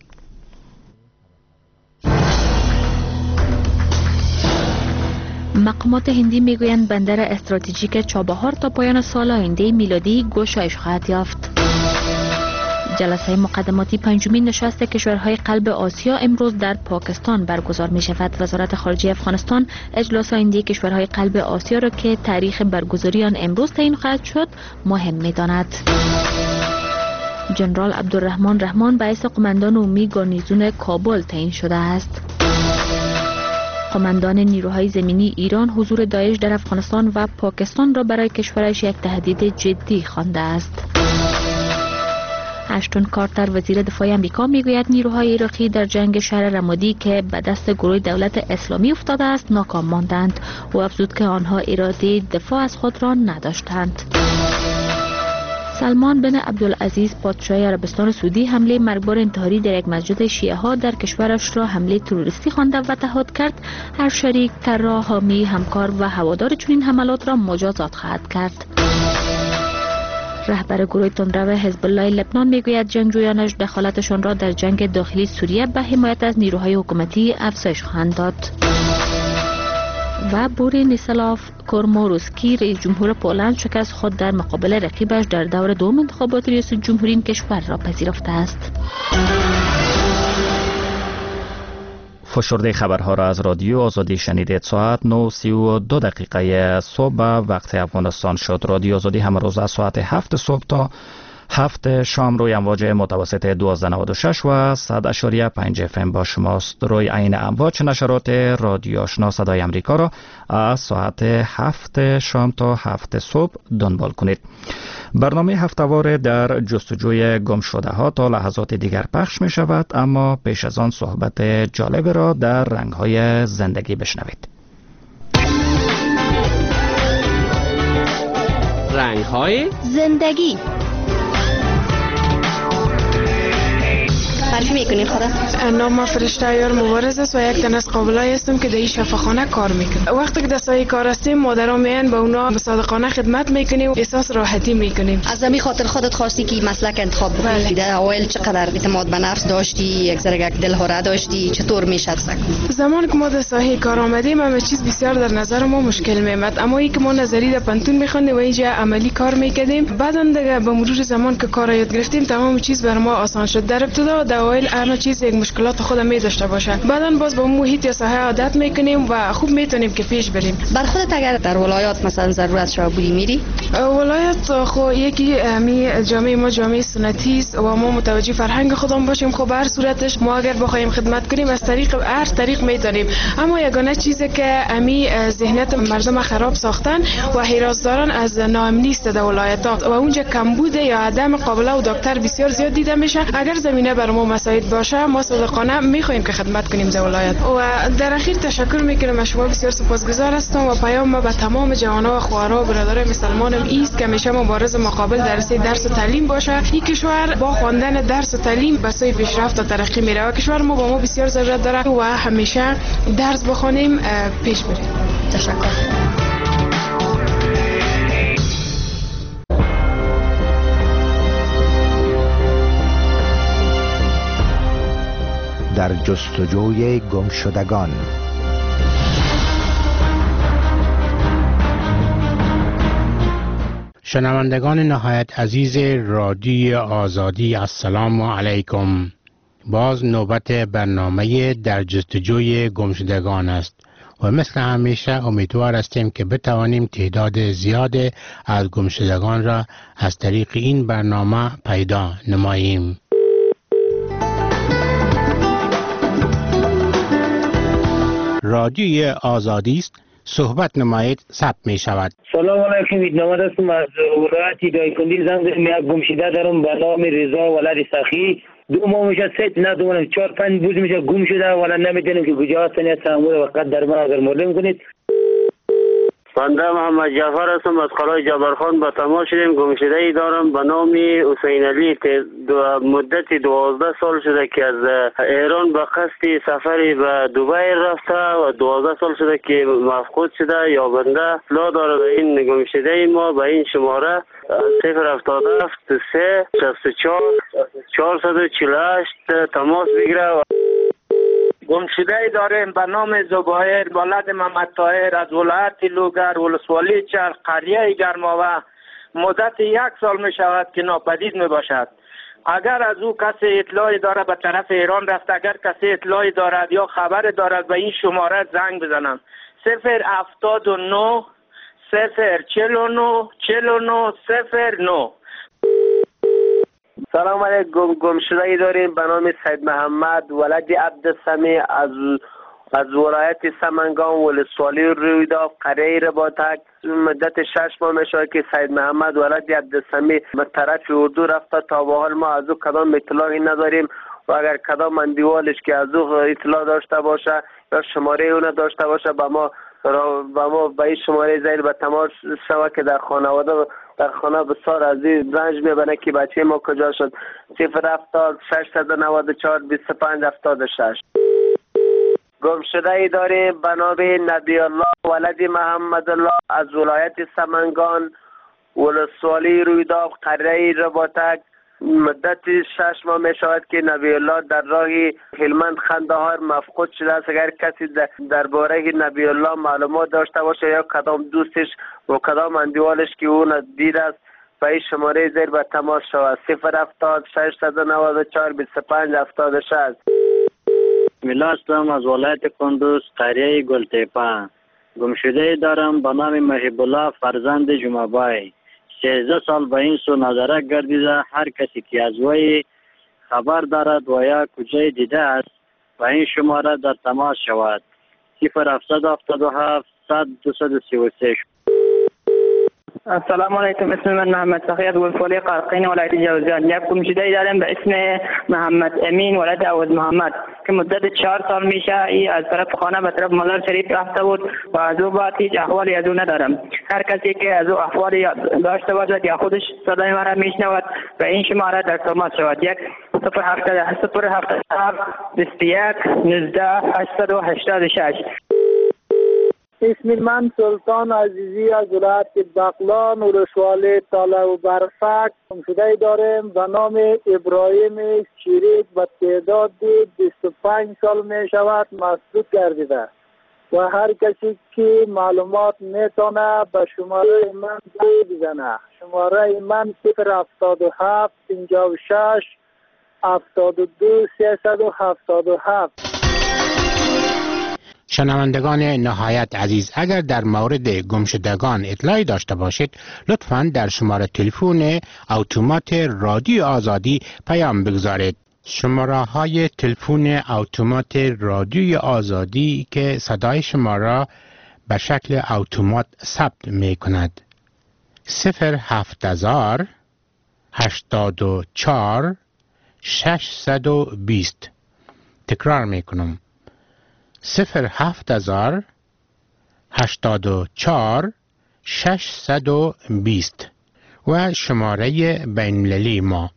مقامات هندی میگویند بندر استراتژیک چابهار تا پایان سال آینده میلادی گشایش خواهد یافت. جلسه مقدماتی پنجمین نشست کشورهای قلب آسیا امروز در پاکستان برگزار می شود. وزارت خارجه افغانستان اجلاس آینده کشورهای قلب آسیا را که تاریخ برگزاری آن امروز تعیین خواهد شد مهم می داند. جنرال عبدالرحمن رحمان به حیث قماندان عمومی گارنیزون کابل تعیین شده است. قماندان نیروهای زمینی ایران حضور داعش در افغانستان و پاکستان را برای کشورش یک تهدید جدی خوانده است. اشتون کارتر وزیر دفاع آمریکا میگوید نیروهای عراقی در جنگ شهر رمادی که به دست گروه دولت اسلامی افتاده است ناکام ماندند و افزود که آنها اراده دفاع از خود را نداشتند. سلمان بن عبدالعزیز پادشاه عربستان سعودی حمله مرگبار انتحاری در یک مسجد شیعه ها در کشورش را حمله تروریستی خوانده و تعهد کرد هر شریک، طراح، حامی، همکار و هوادار چنین حملات را مجازات خواهد کرد. رهبر گروه تندرو حزب الله لبنان میگوید جنگجویانش دخالتشان را در جنگ داخلی سوریه به حمایت از نیروهای حکومتی افزایش خواهند داد. و بوریسلاو کورموروسکی رئیس جمهور پولند شکست خود در مقابل رقیبش در دور دوم انتخابات ریاست جمهوری این کشور را پذیرفته است. فشرده خبرها را از رادیو آزادی شنیدید. ساعت 9:32 صبح وقت افغانستان شد. رادیو آزادی همه روز از ساعت 7 صبح تا 7 شام روی امواج متوسط 1296 و 100.5 FM با شماست. روی عین امواج نشرات رادیو آشنا صدای امریکا را از ساعت 7 شام تا 7 صبح دنبال کنید. برنامه هفته‌وار در جستجوی گم شده ها تا لحظات دیگر پخش می شود، اما پیش از آن صحبت جالب را در رنگ های زندگی بشنوید. رنگ های زندگی. معرفی میکنین خدا؟ نام فرشته یار مبارز است و یک تن از قابلای هستم که در این شفاخانه کار میکنم. وقتی که در سایه کار هستیم مادران میان به اونا صادقانه خدمت میکنیم، احساس راحتی میکنیم. از همین خاطر خودت خواستی که مسلک انتخاب بکنی؟ در اوایل چقدر اعتماد به نفس داشتی؟ یک ذره دلهوره داشتی؟ چطور میشد سک؟ زمان که ما در سایه کار آمدیم همه چیز بسیار در نظر ما مشکل میامد، اما ای که ما نظری در پنتون میخوندیم و اینجا عملی کار میکردیم، بعدن دیگه به مرور زمان که کار یاد گرفتیم تمام چیز بر ما آسان شد. در ابتدا در اوایل همه چیز یک مشکلات خود می داشته باشه. بعدن باز با محیط یا ساحه عادت میکنیم و خوب میتونیم که پیش بریم. بر خودت اگر در ولایات مثلا ضرورت شد بودی میری؟ ولایت خو یکی می جامعه ما جامعه سنتی است و ما متوجه فرهنگ خودمون باشیم. خب هر صورتش ما اگر بخوایم خدمت کنیم از طریق هر طریق میتونیم. اما یگانه چیزی که امی ذهنیت مردم خراب ساختن و حراس دارن از ناامنی است در ولایت‌ها و اونجا کمبود یا عدم قابله و دکتر بسیار زیاد دیده میشه. اگر زمینه بر ما مساعد باشه ما صادقانه میخوایم که خدمت کنیم در ولایت. و در اخیر تشکر میکنم از شما، بسیار سپاسگزار هستم و پیام ما به تمام جوانان و خواهران و برادران مسلمانم است که همیشه مبارز مقابل درس و تعلیم باشه. این کشور با خواندن درس و تعلیم به سوی پیشرفت و ترقی میره و کشور ما با ما بسیار ضرورت داره و همیشه درس بخونیم پیش بریم. تشکر. در جستجوی گمشدگان. شنوندگان نهایت عزیز رادیو آزادی، السلام علیکم. باز نوبت برنامه در جستجوی گمشدگان است و مثل همیشه امیدوار هستیم که بتوانیم تعداد زیاد از گمشدگان را از طریق این برنامه پیدا نماییم. رادیوی آزادی است، صحبت نمایید ثبت می شود. سلام علیکم، ایدنامت هستم از ولایت دایکندی. زنگ یک گمشده دارم به نام رضا ولد سخی. 2 ماه میشه، 4-5 روز میشه گم شده ولی نمیدونیم که کجا هستن. یا سامور وقت در من اگر معلوم کنید. بنده محمد جعفر هستم از قلعه جبرخان. به تماس شدیم. گمشده ای دارم به نام حسین علی. مدت 12 سال شده که از ایران به قصد سفری به دبی رفته و 12 سال شده که مفقود شده. یا بنده اطلاع داره به این گمشده ما به این شماره 077 3 64 448 تماس بگیره. گمشده ای داریم به نام زبایر ولد محمد طاهر از ولایت لوگر ولسوالی چرخ قریه گرماوه. مدت 1 سال می شود که ناپدید می باشد. اگر از او کسی اطلاعی دارد به طرف ایران رفت، اگر کسی اطلاعی دارد یا خبر دارد به این شماره زنگ بزنم 079 049 49 09. سلام علیکم. گمشده ای داریم به نام سید محمد ولد عبدالسمی از ولایت سمنگان ولسوالی رویداد قریه رباطک. مدت 6 ماه میشه که سید محمد ولد عبدالسمی به طرف اردو رفته. تا به حال ما از او کدام اطلاعی نداریم و اگر کدام اندیوالش که از او اطلاع داشته باشه یا شماره اون داشته باشه به ما به این شماره زیر به تماس شود که در خانواده در خانه بسیار عزیز رنج میبنه که بچه ما کجا شد. 070 694 25 76. گمشده ای داریم به نام نبی الله ولد محمد الله از ولایت سمنگان ولسوالی رویداد قریه رباطک. مدت 6 ماه می شود که نبی الله در راه هلمند خندهار مفقود شده است. اگر کسی درباره نبی الله معلومات داشته باشه یا کدام دوستش و کدام اندیوالش که اون دیده است به این شماره زیر به تماس شود 070 694 25 76. میلا هستم از ولایت کندوز قریه گلتیپه. گمشده دارم به نام محب الله فرزند جمعه‌بای. 13 سال به این سو نظرک گردیده. هر کسی که از وی خبر دارد و یا کجای دیده است و این شماره در تماس شود 0777 100 233. السلام علیکم. اسم من محمد سخی از ولسوالی قرقین ولایت جوزجان. یک گمشده دارم به اسم محمد امین ولد عوض محمد که مدت 4 سال میشه ای از طرف خانه به طرف مزار شریف رفته بود و از او بعد هیچ احوالی از او ندارم. هر کسی که از او احوالی داشته باشد یا خودش صدای مرا میشنود و این شماره در تماس شود 077 21 19 886. اسم من سلطان عزیزی از ولایت بغلان ولسوالی طالع و برفک. گمشده داریم به نام ابراهیم چیریک به تعداد 25 سال می شود مفقود گردیده و هر کسی که معلومات میتونه به شماره من زنگ بزنه. شماره من 077 56 72 377. شنوندگان نهایت عزیز، اگر در مورد گمشدگان اطلاعی داشته باشید لطفاً در شماره تلفن اتومات رادیو آزادی پیام بگذارید. شماره های تلفن اتومات رادیو آزادی که صدای شما را به شکل اتومات ثبت می کند: 07000 84 620. تکرار می کنم: 07000 84 620 و شماره بین‌المللی ما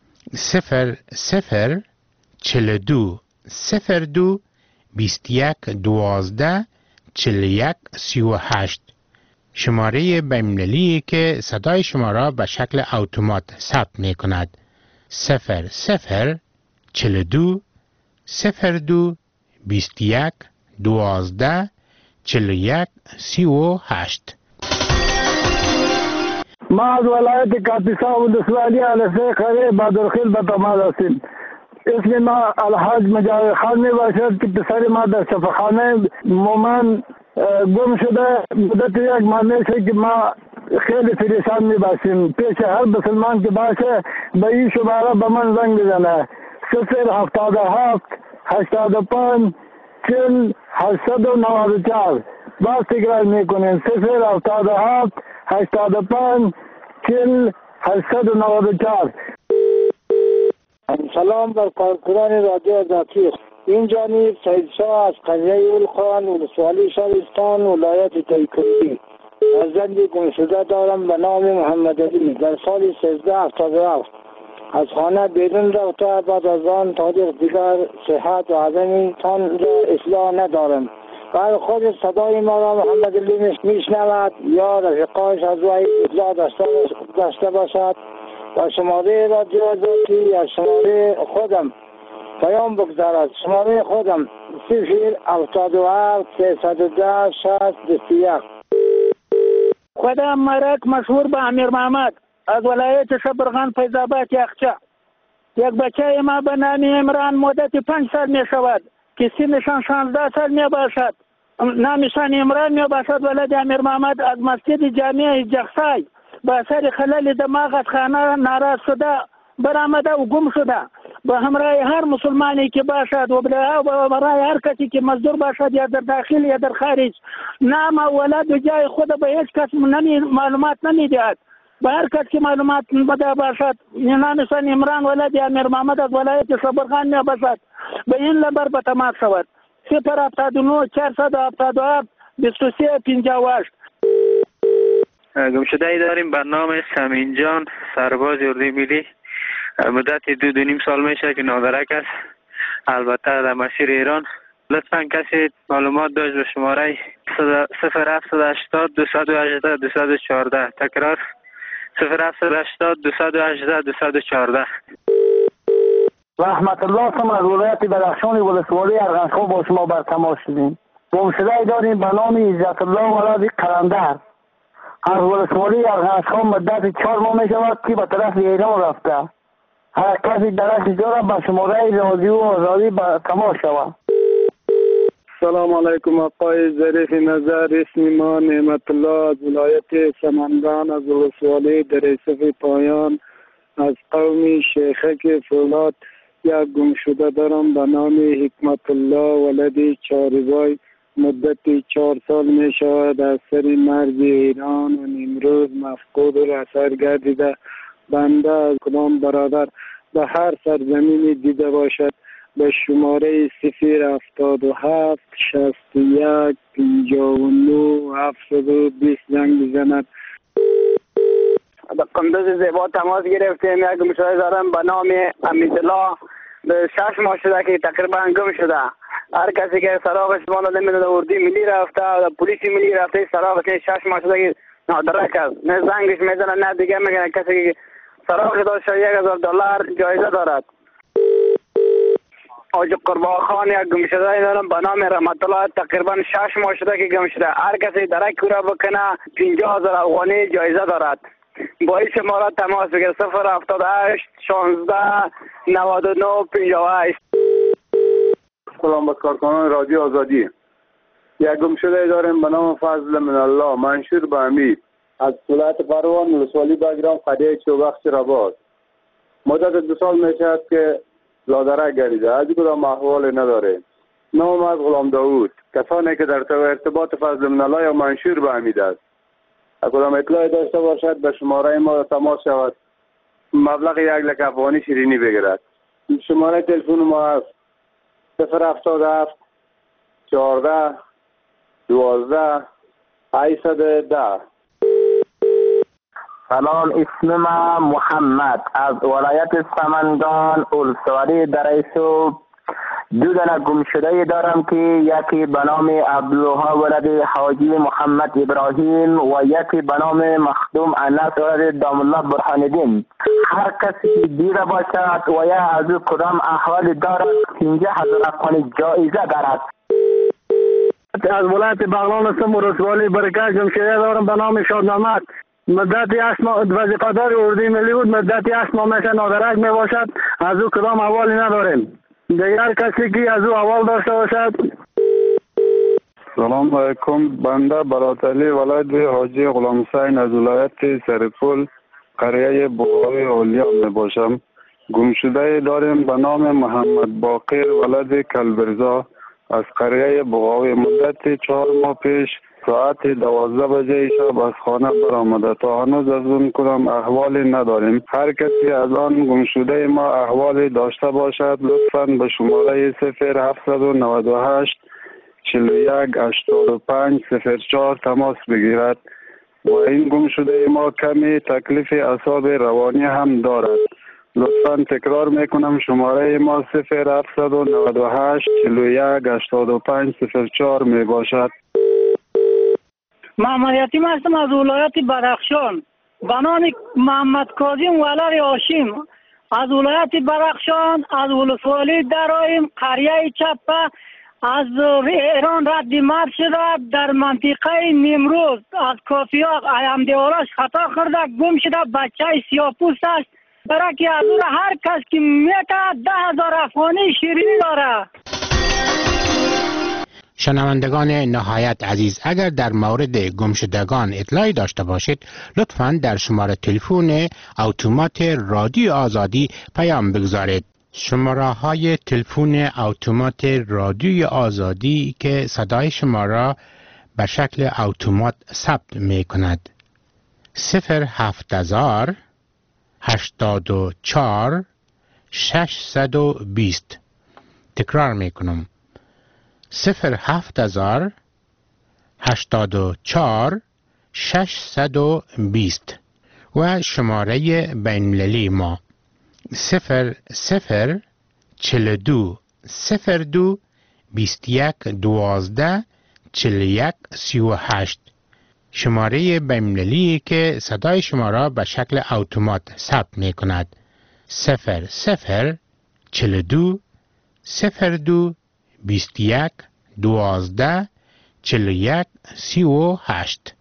0042 02 21 12 41 38. شماره بین‌المللی که صدای شما را به شکل اتومات ثبت می کند: 0042 02 21 12 41 38. ما از ولایت کاپیسا ولسوالی علسه خره بادرخیل به تماس هستیم. اسم ما الحاج مجاور خان می باشد که پسر ما در شفاخانه مومن گم شده. مدت یک ماه میشه که ما خیلی پریشان می باشیم. پیش هر مسلمان که باشه به این شماره به من زنگ بزنه: 077 85 40 894. باز تکرار میکنیم: 077 85 40 894. سلام بر کارکنان رادیو آزادی. این جانب سید شاه از قریه اولخان ولسوالی شهرستان ولایت تیکوی. فرزندی گمشده دارم به نام محمد علی. در سال 1377 از خانه بیرون رفته. بعد از آن تاریخ دیگر صحت و عدم تان را اصلاح ندارم. بر خود صدای ما را محمد علی میشنود یا رفیقایش از وی اطلاع داشته باشد و شماره رادیو آزادی یا شماره خودم پیام بگذارد. شماره خودم 077 310 6021. خودم مرک مشهور به امیر محمد از ولایت شبرغان فیض‌آباد یخچه. یک بچه ما به نام عمران مدت 5 سال می شود که سنشان 16 سال می باشد. نامشان عمران می باشد. ولد امیر محمد از مسجد جامع جخسای به اثر خلل دماغ از خانه ناراض شده برآمده و گم شده. به همراه هر مسلمانی که باشد و برای هر کسی که مزدور باشد یا در داخل یا در خارج نام و ولد و جای خود به هیچ کس معلومات نمیدهد. به هر کس که معلومات بده باشد نامشان عمران ولد امیر محمد از ولایت شبرغان می باشد به این نمبر به تماس شود: 079 477 23 58. گمشده ای داریم به نام سمین جان سرباز اردوی ملی. مدت 2.5 سال میشه که نادرک است، البته در مسیر ایران. لطفا کسی معلومات داشت به شماره 0780 218 214. تکرار: 0780 218 214. رحمت الله هم از ولایت بدخشان ولسوالی ارغنش‌ها با شما بر تماس شدیم. گمشده ای داریم به نام عزت الله ولد قلندر از ولسوالی ارغنش‌ها. مدت 4 ماه می شود که به طرف ایران رفته. هر کسی درش داره به شماره رادیو آزادی به تماس شود. سلام علیکم آقای ظریف نظر. اسم ما نعمت الله از ولایت سمنگان از ولسوالی دریسف پایان از قوم شیخک فولاد. یک گمشده دارم به نام حکمت الله ولد چاربای. مدت 4 سال می شود از سر مرز ایران و امروز مفقود و اثر گردیده. بنده از کدام برادر به هر سرزمینی دیده باشد به شماره 077 61 59 720 زنگ بزند. به قندوز زیبا تماس گرفتیم. یک گمشده دارم به نام امیدالله. 6 ماه شده که تقریبا گم شده. هر کسی که سراغش ما نمیدونه اردوی ملی رفته و پلیس ملی رفته سراغش 6 ماه شده که نادرک است. نه زنگش میزنه نه دیگه میگه. کسی که سراغ داشته $1000 جایزه دارد. حاج قربان خان یک گمشده دارم به نام رحمت الله. تقریبا 6 ماه شده که گم شده. هر کسی درک را بکنه 50,000 افغانی جایزه دارد. با این شماره تماس بگیر 078 16 99 58. سلام به کارکنان رادیو آزادی. یک گمشده داریم به نام فضل من الله منشور به امید از ولایت پروان ولسوالی بگرام قریه چوبخ چراباد. مدت 2 سال میشد که لادرک گریده، از کدام احوال نداره. نام از غلام داوود. کسانی که در ارتباط فضل من الله یا منشور به امید است کدام اطلاعی داشته باشد به شماره ما تماس شود، مبلغ 1 لک افغانی شیرینی بگیرد. شماره تلفن ما است 077 14 12 810. سلام، اسم من محمد از ولایت سمنگان ولسوالی درایسو. 2 دانه گمشده دارم که یکی به نام عبدالله ولد حاجی محمد ابراهیم و یکی به نام مخدوم انس ولد دام الله برهان الدین. هر کسی دیده باشد و یا از کدام احوال دارد 15,000 افغانی جایزه دارد. از ولایت بغلان هستم ولسوالی برکت. گمشده دارم به نام شادنامت. مدتی 8 ماه وظیفه‌دار اردوی ملی بود. مدتی 8 ماه میشه نادرک می باشد. از او کدام احوالی نداریم. دیگر کسی که از او احوال داشته باشد. سلام علیکم. بنده برادعلی ولد حاجی غلام حسین از ولایت سرپل قریه بوهای اولیا می باشم. گمشده داریم به نام محمد باقر ولد کلبرزا از قریه بوهای. مدت 4 ماه پیش ساعت 12 بجه شب از خانه برآمده. تا هنوز از اون کدام احوالی نداریم. هر کسی از آن گمشده ما احوالی داشته باشد لطفاً به شماره 0798 41 85 04 تماس بگیرد. و این گمشده ما کمی تکلیف اعصاب روانی هم دارد. لطفاً تکرار میکنم شماره ما 0798 41 85 04 می باشد. محمد یتیم هستم از ولایت بدخشان به نام محمد کاظم ولد هاشم از ولایت بدخشان از ولسوالی درایم قریه چپه از ایران رد مرد شده. در منطقه نیمروز از کافیا ایامدیولاش خطا کرده گم شده. بچه سیاپوست است. برای که از اون هر کس که میته 10,000 افغانی شیرینی داره. شنوندگان نهایت عزیز، اگر در مورد گمشدگان اطلاعی داشته باشید لطفاً در شماره تلفن اتومات رادیو آزادی پیام بگذارید. شماره های تلفن اتومات رادیو آزادی که صدای شما را به شکل اتومات ثبت می کند 07000 84 620. تکرار می کنم 07000 84 620 و شماره بین‌المللی ما 00 42 02 21 12 41 38. شماره بین‌المللی که صدای شما را به شکل اتومات ثبت می کند 00 42 02 21 12 41 38.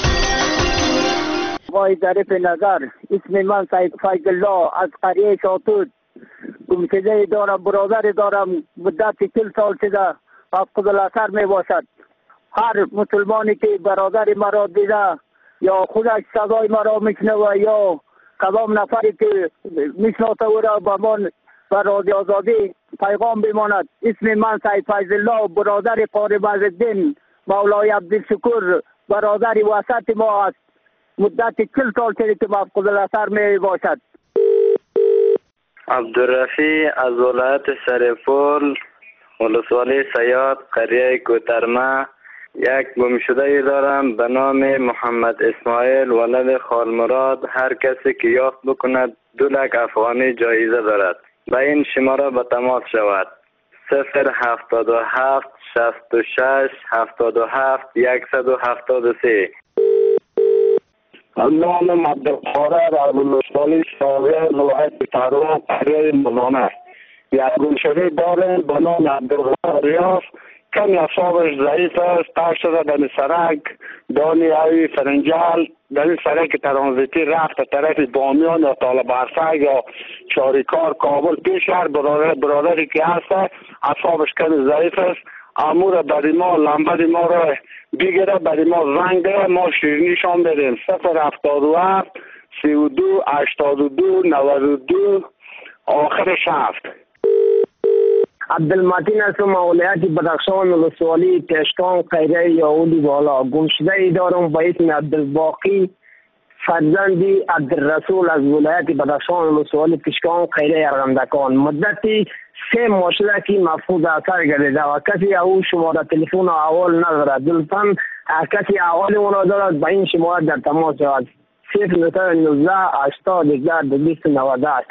وای ظریف نظر. اسم من سید فیض الله از قریه شاتود. گمشده دارم، برادر دارم، مدت 40 سال شده افقد الاثر می باشد. هر مسلمانی که برادر مرا دیده یا خودش صدای مرا میشنوه یا کدام نفری که میشناسه او را به من و رادیو آزادی پیغام بماند. اسم من سید فیض الله، برادر قاری عزالدین مولای عبدالشکور، برادر وسط ما است. مدت 40 سال شده که مفقود الاثر می باشد. عبدالرفیع از ولایت سرپل ولسوالی سیاد قریه کوترمه. یک گمشده دارم به نام محمد اسماعیل ولد خالمراد. هر کسی که یافت بکند 2 لک افغانی جایزه دارد. به این شماره به تماس شود 077 66 77 173. نام عبدالقادر از ولسوالی شاغر ولایت پروان قریه مزانه. یک گمشده دارم به نام عبدالغفار ریاض. کمی اصابش ضعیف است، تاش شده در سرک دانی اوی فرنجال در این سرک ترانزیتی رفت طرف بامیان یا طالب عرفه یا چاریکار کابل پیش هر برادری که هست اصابش کمی ضعیف است. امور برای ما لنبر ما را بگیره، برای ما زنگ ده، ما شیرینیشان بدیم 077 32 82 92 آخرش 7. عبدالمتین هستم، ولایت بدخشان، ولسوالی کشکان قیره یاولی بالا. گمشده ای دارم به اسم عبدالباقی فرزندی عبدالرسول از ولایت بدخشان، ولسوالی کشکان قیره ارغندکان. مدتی 3 ماه شده که مفقود اثر گردیده و کسی او شماره تلفن و احوال ندارد. لطفاً کسی احوال او را دارد به این شماره در تماس شود. 019 80 298.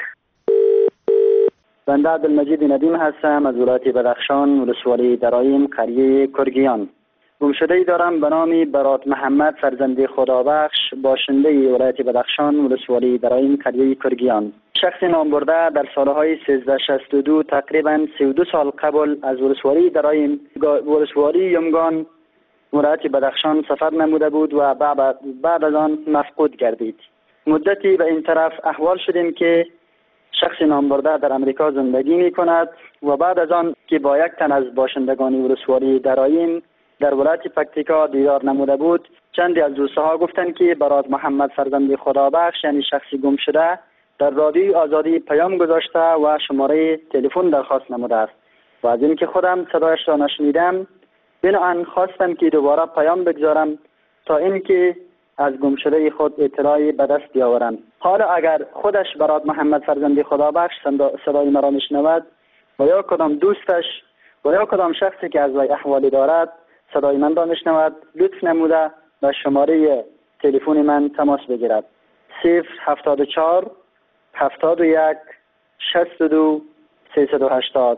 بنده عبدالمجید ندیم هستم از ولایت بدخشان، ولسوالی درایم قریه کرگیان. گمشده‌ای دارم به نام برات محمد فرزند خدابخش، باشنده ولایت بدخشان، ولسوالی درایم قریه کرگیان. شخص نام برده در سالهای 1362 تقریبا 32 سال قبل از ولسوالی درایم ولسوالی یمگان ولایت بدخشان سفر نموده بود و بعد از آن مفقود گردید. مدتی به این طرف احوال شدیم که شخص نام برده در امریکا زندگی می کند و بعد از آن که با یک تن از باشندگان ولسوالی درایم در ولایت پکتیکا دیدار نموده بود، چندی از دوستها گفتند که برات محمد فرزند خدابخش یعنی شخصی گم شده در رادیوی آزادی پیام گذاشته و شماره تلفن درخواست نموده است و از اینکه خودم صدایش را نشنیدم بنابراین خواستم که دوباره پیام بگذارم تا اینکه از گمشده خود اطلاعی به دست بیاورم. حالا اگر خودش برات محمد فرزند خدابخش صدای مرا میشنود و یا کدام دوستش و یا کدام شخصی که از وی احوالی دارد صدای من را میشنود، لطف نموده به شماره تلفن من تماس بگیرد. 074 71 62 380.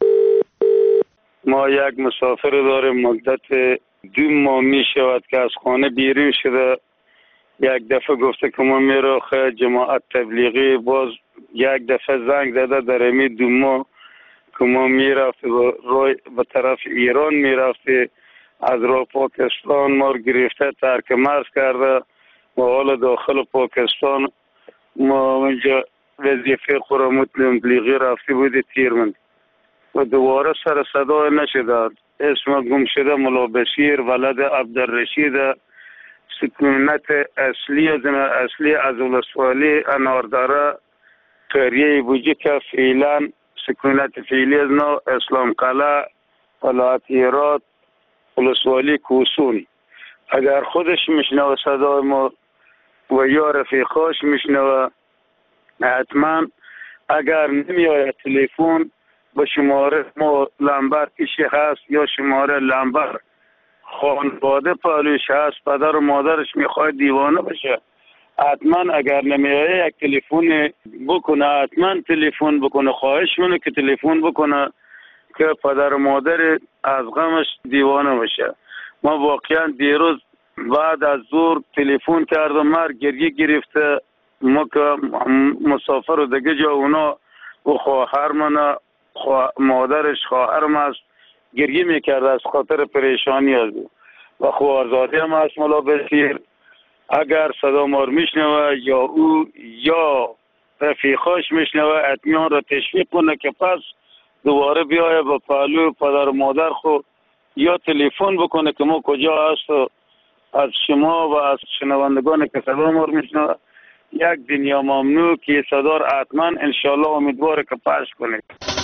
ما یک مسافر داریم مدت 2 ماه می شود که از خانه بیرون شده. یک دفعه گفته که ما میره جماعت تبلیغی، باز یک دفعه زنگ داده در امی 2 ماه که ما میرفت به طرف ایران میرفت، از راه پاکستان ما رو گرفته ترک مرز کرده و حالا داخل پاکستان ما اینجا وظیفه خورمت تبلیغی رفته بود تیرمن و دوباره سر صدا نشده. اسم گم شده ملا بشیر ولد عبدالرشید، سکونت اصلی از ولسوالی انارداره قریه بوجی که فعلا سکونت فعلی از نو اسلام قلعه ولایت هرات ولسوالی کوسون. اگر خودش میشنوه صدای ما و یا رفیقاش میشنوه حتما اگر نمیآید تلفن به شماره ما لمبر کشی هست یا شماره لمبر خانواده پالوش هست، پدر و مادرش میخواد دیوانه بشه، حتما اگر نمیآید یک تلفن بکنه، حتما تلفن بکنه، خواهش منه که تلفن بکنه که پدر و مادر از غمش دیوانه بشه. ما واقعا دیروز بعد از ظهر تلفن کردم، مرد گریه گرفته، ما که مسافر و دیگه جا اونا و خواهر منه مادرش خواهرم است گریه میکرده از خاطر پریشانی از و خوارزاده هم است ملا بسیر. اگر صدا ما رو میشنوه یا او یا رفیقاش میشنوه اطمینان را تشویق کنه که پس دوباره بیایه به پهلو پدر و مادر خود یا تلفن بکنه که ما کجا هست و از شما و از شنوندگان که صدا ما رو میشنوه یک دنیا ممنوع که صدا را حتما انشالله امیدواره که پخش کنه.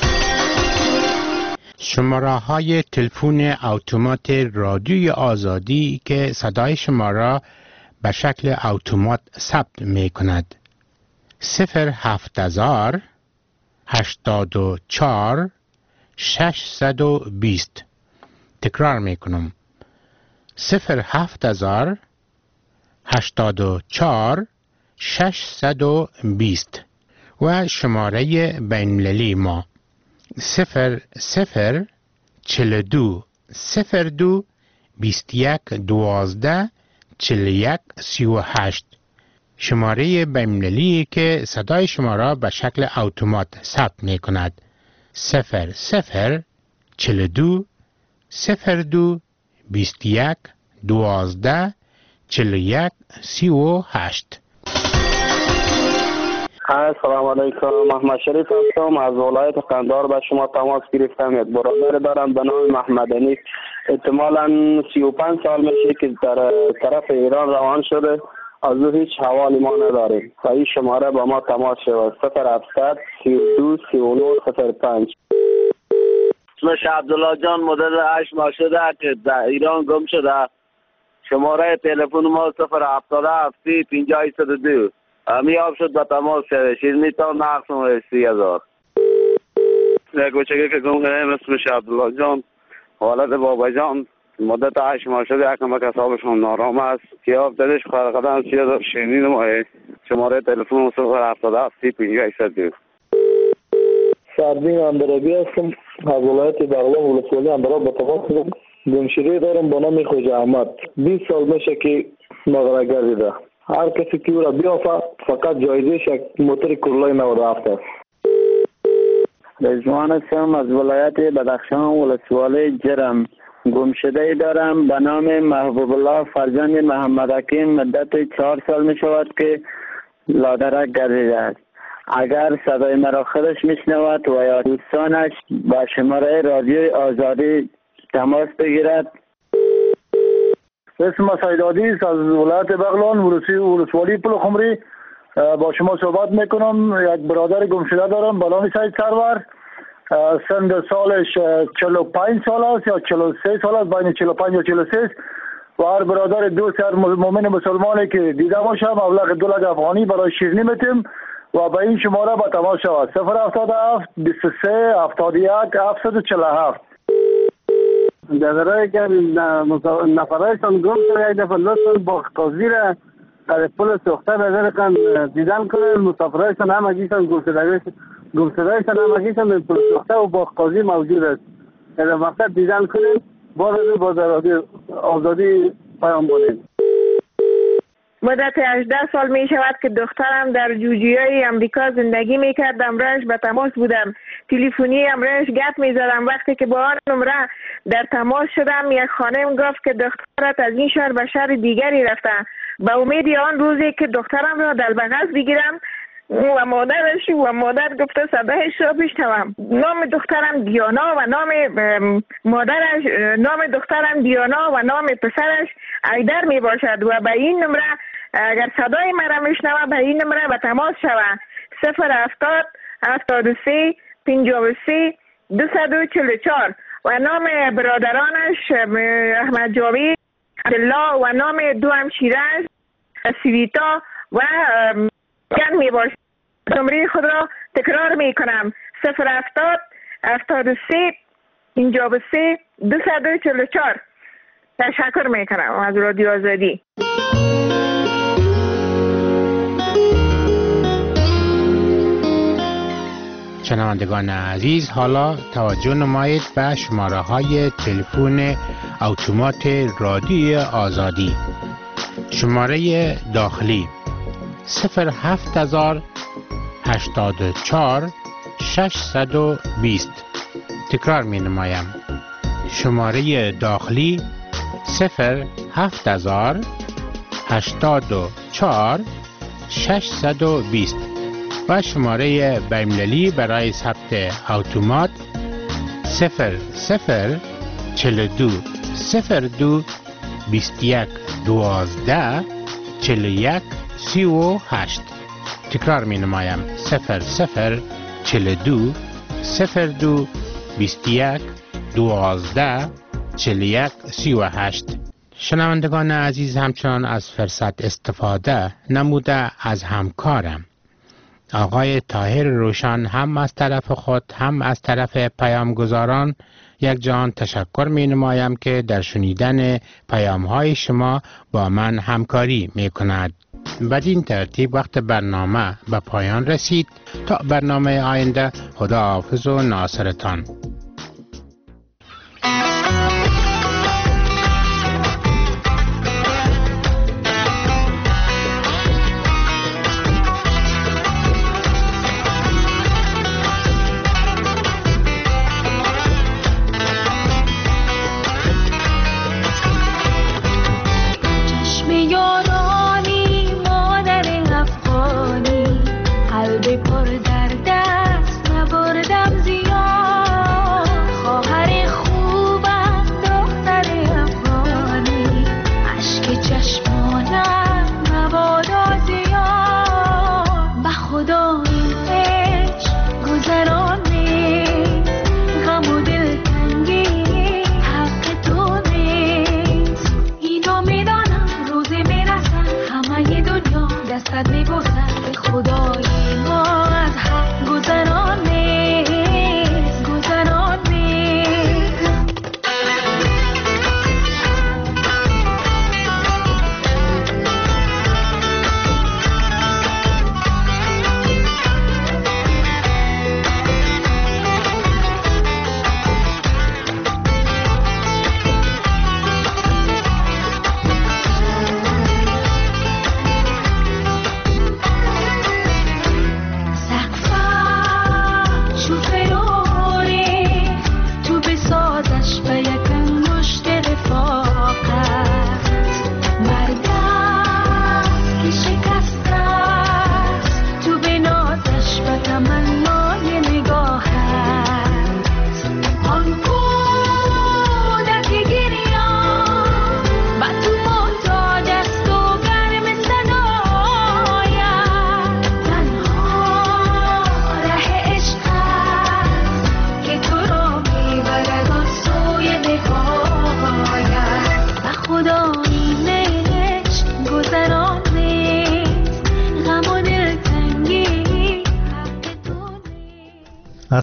شماره های تلفن اتومات رادیوی آزادی که صدای شما را به شکل اتومات ثبت می کند: 07000 84 620. تکرار می کنم: 07000 84 620 و شماره بین‌المللی ما 0042 02 21 12 41 38. شماره بین‌المللی که صدای شما را به شکل اتومات ثبت می کند: 0042 02 21 12 41 38. سلام علیکم، محمد شریف هستم از ولایت قندهار. به شما تماس گرفتم. یک برادر دارم به نام محمد انیس، احتمالاً 35 سال میشه که در طرف ایران روان شده. از او هیچ حوالی ما نداریم. و این شماره با ما تماس شود 0700 32 39 05. اسمش عبدالله جان، مدت 8 ماه شده که در ایران گم شده. شماره تلفن ما 077 30 50 میاب شد به تماس شده. شیرینی تا نقصم 30,000. یک بچگی که گم شده اسمش عبدالله جان، والد بابا جان، مدت 8 ماه شده. یکم یک حسابشون نارام است. کیاب دلش خرقدن 30,000 شیرینی نمایه. شماره تلفن 077 30 50 سردین اندرابی هستم از ولایت بغلان ولسوالی اندراب. با تماس گمشده دارم با نام خوجا احمد. 20 سال میشه که مغرق گردیده. هر کسی که او را بیافت فقط جایزش یک موتر کورلای 97 است. رضوان هستم از ولایت بدخشان ولسوالی جرم. گمشده دارم به نام محبوب الله فرزند محمد حکیم. مدت 4 سال می شود که لادرک گردیده است. اگر صدای مرا خودش میشنود و یا دوستانش با شماره رادیوی آزادی تماس بگیرد. اسم سیدادی است از ولایت بغلان ولسوالی پل خمری. با شما صحبت میکنم. یک برادر گمشده دارم به نام سید سرور. سن سالش 45 سال است یا 43 سال است، بین 45 و 43. و هر برادر دوست هر مؤمن مسلمانی که دیده باشم مبلغ 2 لک افغانی برای شیرینی میتیم و به این شماره با تماس شود 077 23 71 747. در رای که نفرایشان گم شده یک دفعه لطفا با قاضی را در پل سوخته بذارکن دیدن کنن. مسافرایشان همگیشان گمشدهایشان همگیشان در پل سوخته و با قاضی موجود است. در وقت دیدن کنن با در آزادی پیام بودیم. مدت 18 سال می شود که دخترم در جوجیای امریکا زندگی می کرد. امرش به تماس بودم. تلفنی امرش گپ می زدم. وقتی که با آن نمره در تماس شدم یک خانم گفت که دخترت از این شهر به شهر دیگری رفته. به امید آن روزی که دخترم را در بغل بگیرم و مادر گفته صدایش را بشنوم. نام دخترم دیانا و نام مادرش، نام دخترم دیانا و نام پسرش ایدر می باشد. و به این نمره اگر صدای مرا میشنوه به این نمره به تماس شود 070 73 53 244. و نام برادرانش احمد جاوید، عبدالله و نام دو همشیره‌اش سویتا و گن می باشد. نمره خود را تکرار می کنم 070 73 53 244. تشکر می کنم از رادیو آزادی. شنوندگان عزیز، حالا توجه نمایید به شماره های تلفن اتومات رادیو آزادی. شماره داخلی 07000 84 620. تکرار می نمایم. شماره داخلی 07000 84 620 و شماره بین‌المللی برای ثبت اتومات 0042 02 21 12 41 38. تکرار می نمایم 0042 02 21 12 41 38. شنوندگان عزیز، همچنان از فرصت استفاده نموده از همکارم آقای طاهر روشن هم از طرف خود هم از طرف پیامگزاران یک جان تشکر می نمایم که در شنیدن پیام های شما با من همکاری می کند. بدین ترتیب وقت برنامه به پایان رسید. تا برنامه آینده، خدا حافظ و ناصرتان.